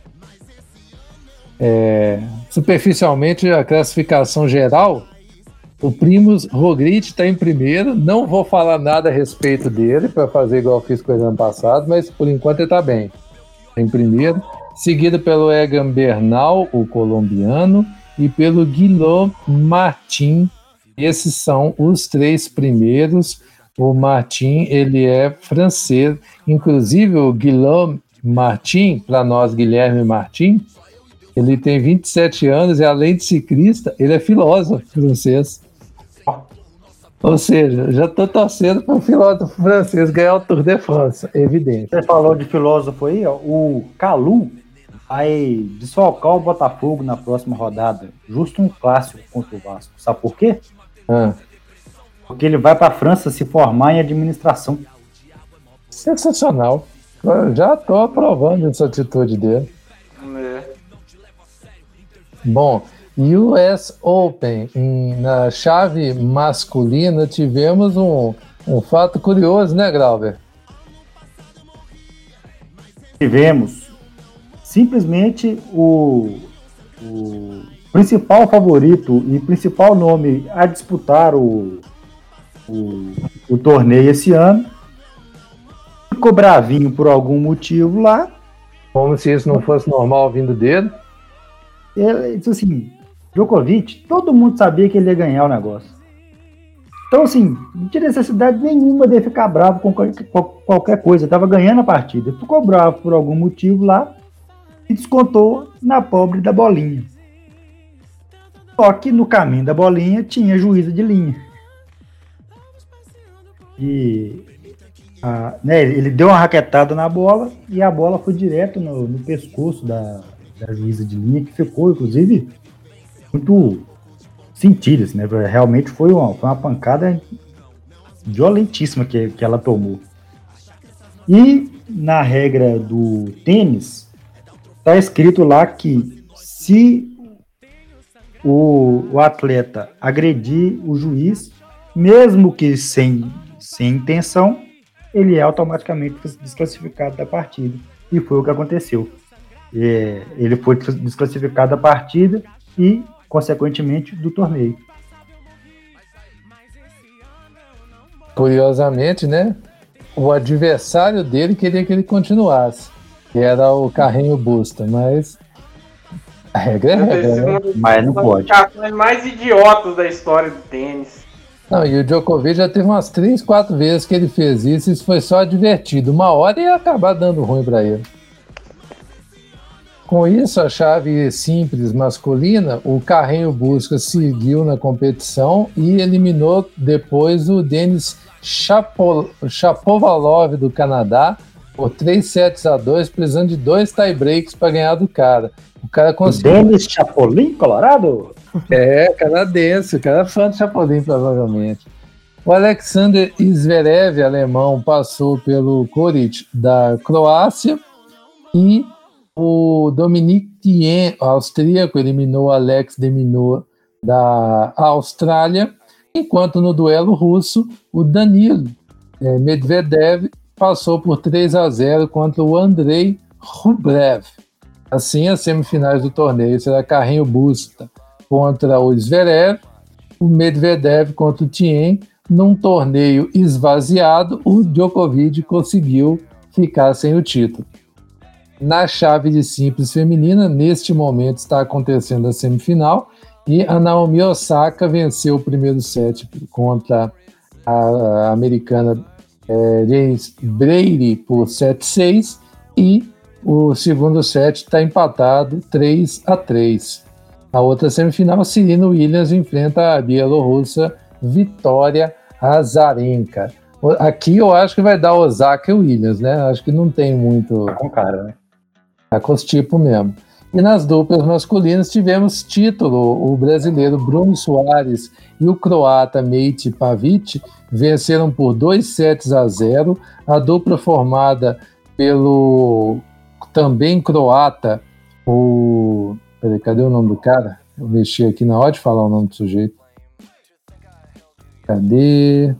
é, superficialmente a classificação geral. O Primož Roglič está em primeiro, não vou falar nada a respeito dele para fazer igual eu fiz com ele ano passado, mas por enquanto ele está bem. Em primeiro, seguido pelo Egan Bernal, o colombiano, e pelo Guillaume Martin. Esses são os três primeiros. O Martin, ele é francês. Inclusive, o Guillaume Martin, para nós, Guilherme Martin, ele tem vinte e sete anos e, além de ciclista, ele é filósofo francês. Ou seja, já estou torcendo para o filósofo francês ganhar o Tour de France, evidente. Você falou de filósofo aí, ó, o Calu vai desfalcar o Botafogo na próxima rodada. Justo um clássico contra o Vasco. Sabe por quê? Ah. Porque ele vai para a França se formar em administração. Sensacional. Eu já estou aprovando essa atitude dele. É. Bom, U S Open, em, na chave masculina, tivemos um, um fato curioso, né, Glauber? Tivemos. Simplesmente o, o principal favorito e principal nome a disputar o, o, o torneio esse ano ficou bravinho por algum motivo lá. Como se isso não fosse normal vindo dele. Ele disse assim, Djokovic, todo mundo sabia que ele ia ganhar o negócio. Então, assim, não tinha necessidade nenhuma de ficar bravo com qualquer coisa. Estava ganhando a partida. Ficou bravo por algum motivo lá e descontou na pobre da bolinha. Só que no caminho da bolinha tinha juíza de linha. E a, né, ele deu uma raquetada na bola e a bola foi direto no, no pescoço da, da juíza de linha, que ficou, inclusive, muito sentida, assim, né? Realmente foi uma, foi uma pancada violentíssima que, que ela tomou. E na regra do tênis, está escrito lá que se o, o atleta agredir o juiz, mesmo que sem, sem intenção, ele é automaticamente desclassificado da partida. E foi o que aconteceu. É, ele foi desclassificado da partida e, consequentemente, do torneio. Curiosamente, né? O adversário dele queria que ele continuasse, que era o Carrinho Busta, mas a regra é regra, né? Mas não pode. Os cartões mais idiotas da história do tênis. Não, e o Djokovic já teve umas três, quatro vezes que ele fez isso, isso foi só divertido. Uma hora ia acabar dando ruim para ele. Com isso, a chave simples masculina, o Carrinho Busta seguiu na competição e eliminou depois o Denis Chapo, Shapovalov do Canadá por três sets a dois, precisando de dois tie-breaks para ganhar do cara. O cara conseguiu. Denis Chapolin, Colorado? É, canadense, o cara é fã de Chapolin, provavelmente. O Alexander Zverev, alemão, passou pelo Koric da Croácia e O Dominique Thiem, austríaco, eliminou Alex de Minaur da Austrália, enquanto no duelo russo, o Danil eh, Medvedev passou por três a zero contra o Andrei Rublev. Assim, as semifinais do torneio será Carrinho Busta contra o Zverev, o Medvedev contra o Thiem. Num torneio esvaziado, o Djokovic conseguiu ficar sem o título. Na chave de simples feminina, neste momento está acontecendo a semifinal e a Naomi Osaka venceu o primeiro set contra a americana é, James Brady por sete a seis e o segundo set está empatado três a três. A outra semifinal, Serena Williams enfrenta a bielorrussa Vitória Azarenka. Aqui eu acho que vai dar Osaka e Williams, né? Acho que não tem muito... Tá com cara, né? Tá com os tipos mesmo. E nas duplas masculinas tivemos título. O brasileiro Bruno Soares e o croata Mate Pavic venceram por dois sets a zero. A dupla formada pelo também croata, o... Peraí, cadê o nome do cara? Eu mexi aqui na hora de falar o nome do sujeito. Cadê?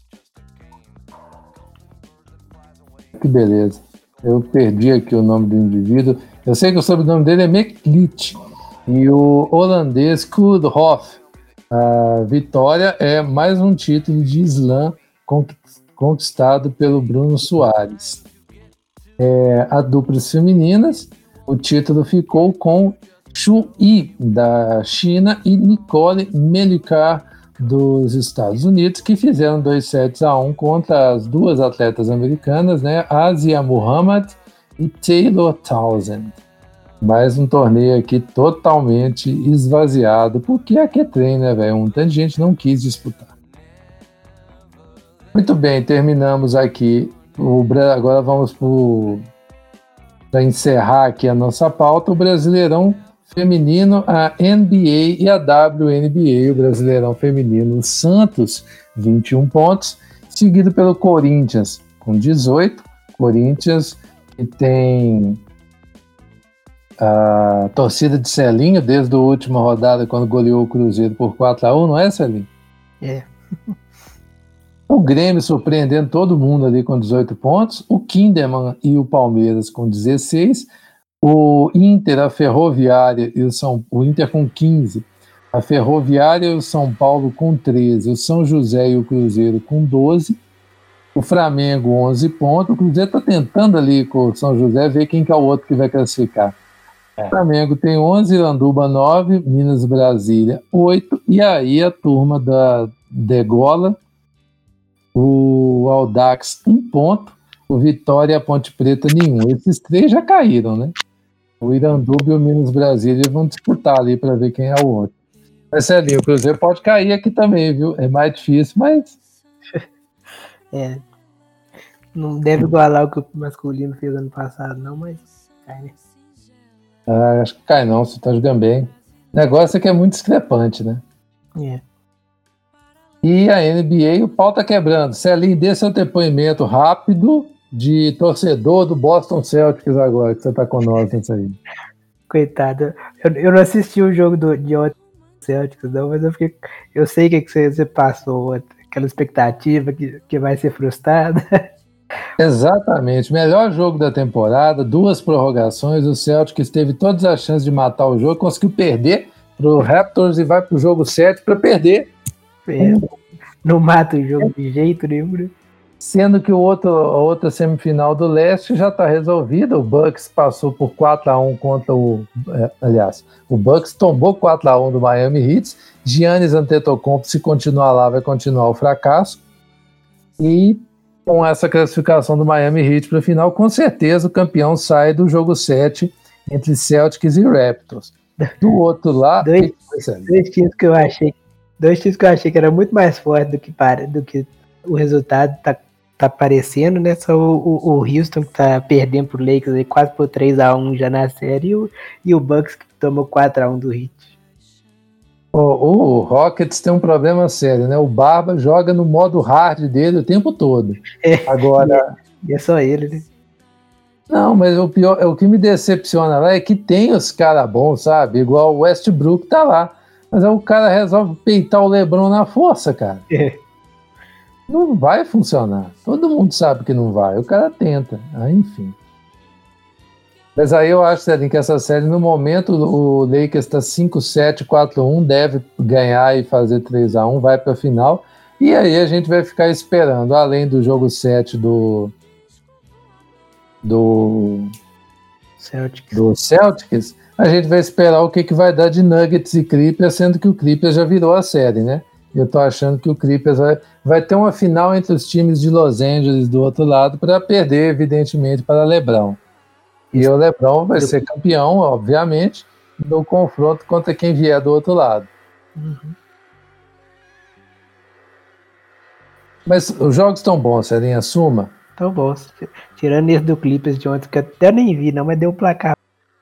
Que beleza. Eu perdi aqui o nome do indivíduo. Eu sei que o sobrenome dele é Meklit. E o holandês Kudhoff. A vitória é mais um título de slam conquistado pelo Bruno Soares. É, a duplas femininas, o título ficou com Xu Yi, da China, e Nicole Melichar, dos Estados Unidos, que fizeram dois sets a um contra as duas atletas americanas, né, Asia Muhammad e Taylor Townsend. Mais um torneio aqui totalmente esvaziado, porque aqui é trem, né, velho? Um tanto de gente não quis disputar. Muito bem, terminamos aqui. O, agora vamos para encerrar aqui a nossa pauta, o Brasileirão Feminino, a N B A e a W N B A. O Brasileirão Feminino, o Santos, vinte e um pontos, seguido pelo Corinthians, com dezoito. Corinthians, que tem a torcida de Celinho desde a última rodada, quando goleou o Cruzeiro por quatro a um, não é, Celinho? É. O Grêmio surpreendendo todo mundo ali com dezoito pontos, o Kinderman e o Palmeiras com dezesseis, o Inter, a Ferroviária e o São o Inter com quinze, a Ferroviária e o São Paulo com treze, o São José e o Cruzeiro com doze, o Flamengo onze pontos. O Cruzeiro está tentando ali com o São José ver quem que é o outro que vai classificar. É. O Flamengo tem onze, Iranduba nove, Minas Brasília oito, e aí a turma da Degola, o Audax um ponto, o Vitória e a Ponte Preta nenhum. Esses três já caíram, né? O Iranduba e o Minas Brasília vão disputar ali para ver quem é o outro. Mas, Celinho, o Cruzeiro pode cair aqui também, viu? É mais difícil, mas... É. Não deve igualar o que o masculino fez ano passado, não, mas cai, né? Ah, acho que cai não, você tá jogando bem. O negócio é que é muito discrepante, né? É. E a N B A, o pau tá quebrando. Celinho, dê seu depoimento rápido de torcedor do Boston Celtics agora, que você tá com nós nisso aí. Coitado. Eu, eu não assisti o jogo do, de ontem do Celtics, não, mas eu, fiquei, eu sei que, que você, você passou, aquela expectativa que, que vai ser frustrada. Exatamente. Melhor jogo da temporada, duas prorrogações, o Celtics teve todas as chances de matar o jogo, conseguiu perder pro Raptors e vai pro jogo sete para perder. É, não mata o jogo de jeito nenhum. Sendo que o outro, a outra semifinal do leste já está resolvida. O Bucks passou por quatro a um contra o... É, aliás, o Bucks tombou quatro a um do Miami Heat. Giannis Antetokounmpo, se continuar lá, vai continuar o fracasso. E com essa classificação do Miami Heat para a final, com certeza o campeão sai do jogo sete entre Celtics e Raptors. Do outro lado... Dois, dois times que eu achei Dois times que eu achei que era muito mais forte do que, para, do que o resultado tá, tá parecendo, né? Só o, o, o Houston que tá perdendo pro Lakers aí, quase por três a um já na série, e o, e o Bucks que tomou quatro a um do Heat. O, o Rockets tem um problema sério, né? O Barba joga no modo hard dele o tempo todo. É, Agora, e é, e é só ele, né? Não, mas o pior, o que me decepciona lá é que tem os caras bons, sabe? Igual o Westbrook tá lá. Mas aí o cara resolve peitar o LeBron na força, cara. É. Não vai funcionar. Todo mundo sabe que não vai. O cara tenta. Ah, enfim. Mas aí eu acho, Celinho, que essa série, no momento, o Lakers está cinco sete, quatro um, deve ganhar e fazer três a um, vai para a final. E aí a gente vai ficar esperando, além do jogo sete do... do... Celtics. do Celtics, a gente vai esperar o que, que vai dar de Nuggets e Clippers, sendo que o Clippers já virou a série, né? Eu tô achando que o Clippers vai, vai ter uma final entre os times de Los Angeles do outro lado para perder, evidentemente, para LeBron. E o LeBron vai ser campeão, obviamente, no confronto contra quem vier do outro lado. Uhum. Mas os jogos estão bons, Celinho, assuma. Tão bons. Tirando esse do Clippers de ontem, que eu até nem vi, não, mas deu um placar.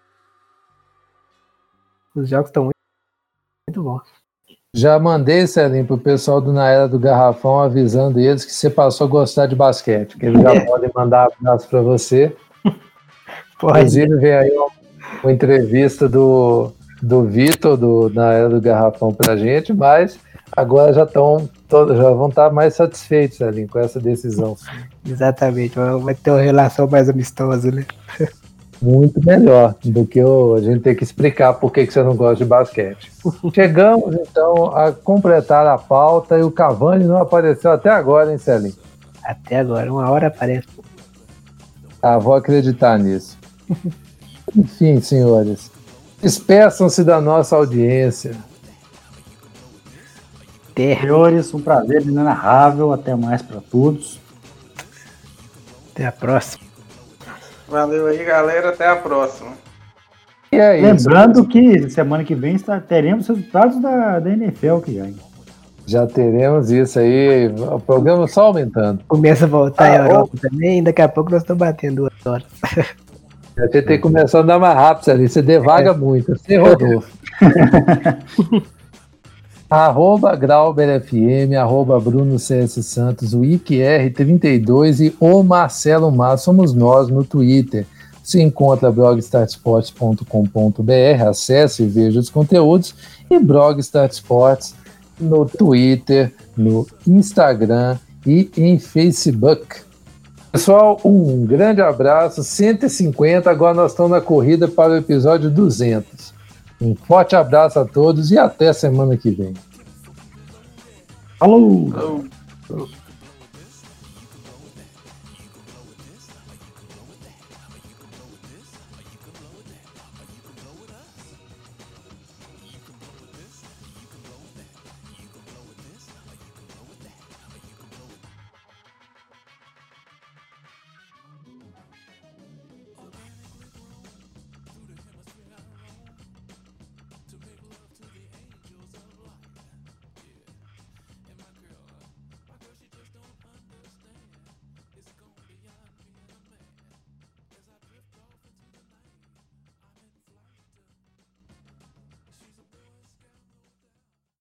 Os jogos estão muito, muito bons. Já mandei, Celinho, pro pessoal do Na Era do Garrafão, avisando eles que você passou a gostar de basquete, que eles já É. podem mandar abraço para você. Pode. Inclusive, vem aí uma, uma entrevista do, do Vitor, do Na Era do Garrafão, pra gente, mas agora já, tão, todos, já vão estar mais satisfeitos, Celinho, com essa decisão. Exatamente, vai ter uma relação mais amistosa, né? Muito melhor do que o, a gente ter que explicar por que, que você não gosta de basquete. Chegamos, então, a completar a pauta e o Cavani não apareceu até agora, hein, Celinho? Até agora, uma hora aparece. Ah, vou acreditar nisso. Enfim, senhores, despeçam-se da nossa audiência. Até, Senhores, um prazer inenarrável. Até mais para todos. até a próxima. Valeu aí, galera. Até a próxima. E é isso. Lembrando que semana que vem está, teremos resultados da, da N F L que já. Já teremos isso aí, o programa só aumentando. Começa a voltar Ah, a Europa também, daqui a pouco nós estamos batendo duas horas. A gente tem que começar a andar mais rápido ali, você devaga É. muito, assim, Rodolfo. Arroba Grauber F M, arroba Bruno C S Santos, o I C R trinta e dois e o Marcelo Mar, somos nós no Twitter. Se encontra blogstaresports ponto com ponto b r, acesse e veja os conteúdos, e Blogstar Esportes no Twitter, no Instagram e em Facebook. Pessoal, um grande abraço, cento e cinquenta, agora nós estamos na corrida para o episódio duzentos. Um forte abraço a todos e até semana que vem. Falou! Falou.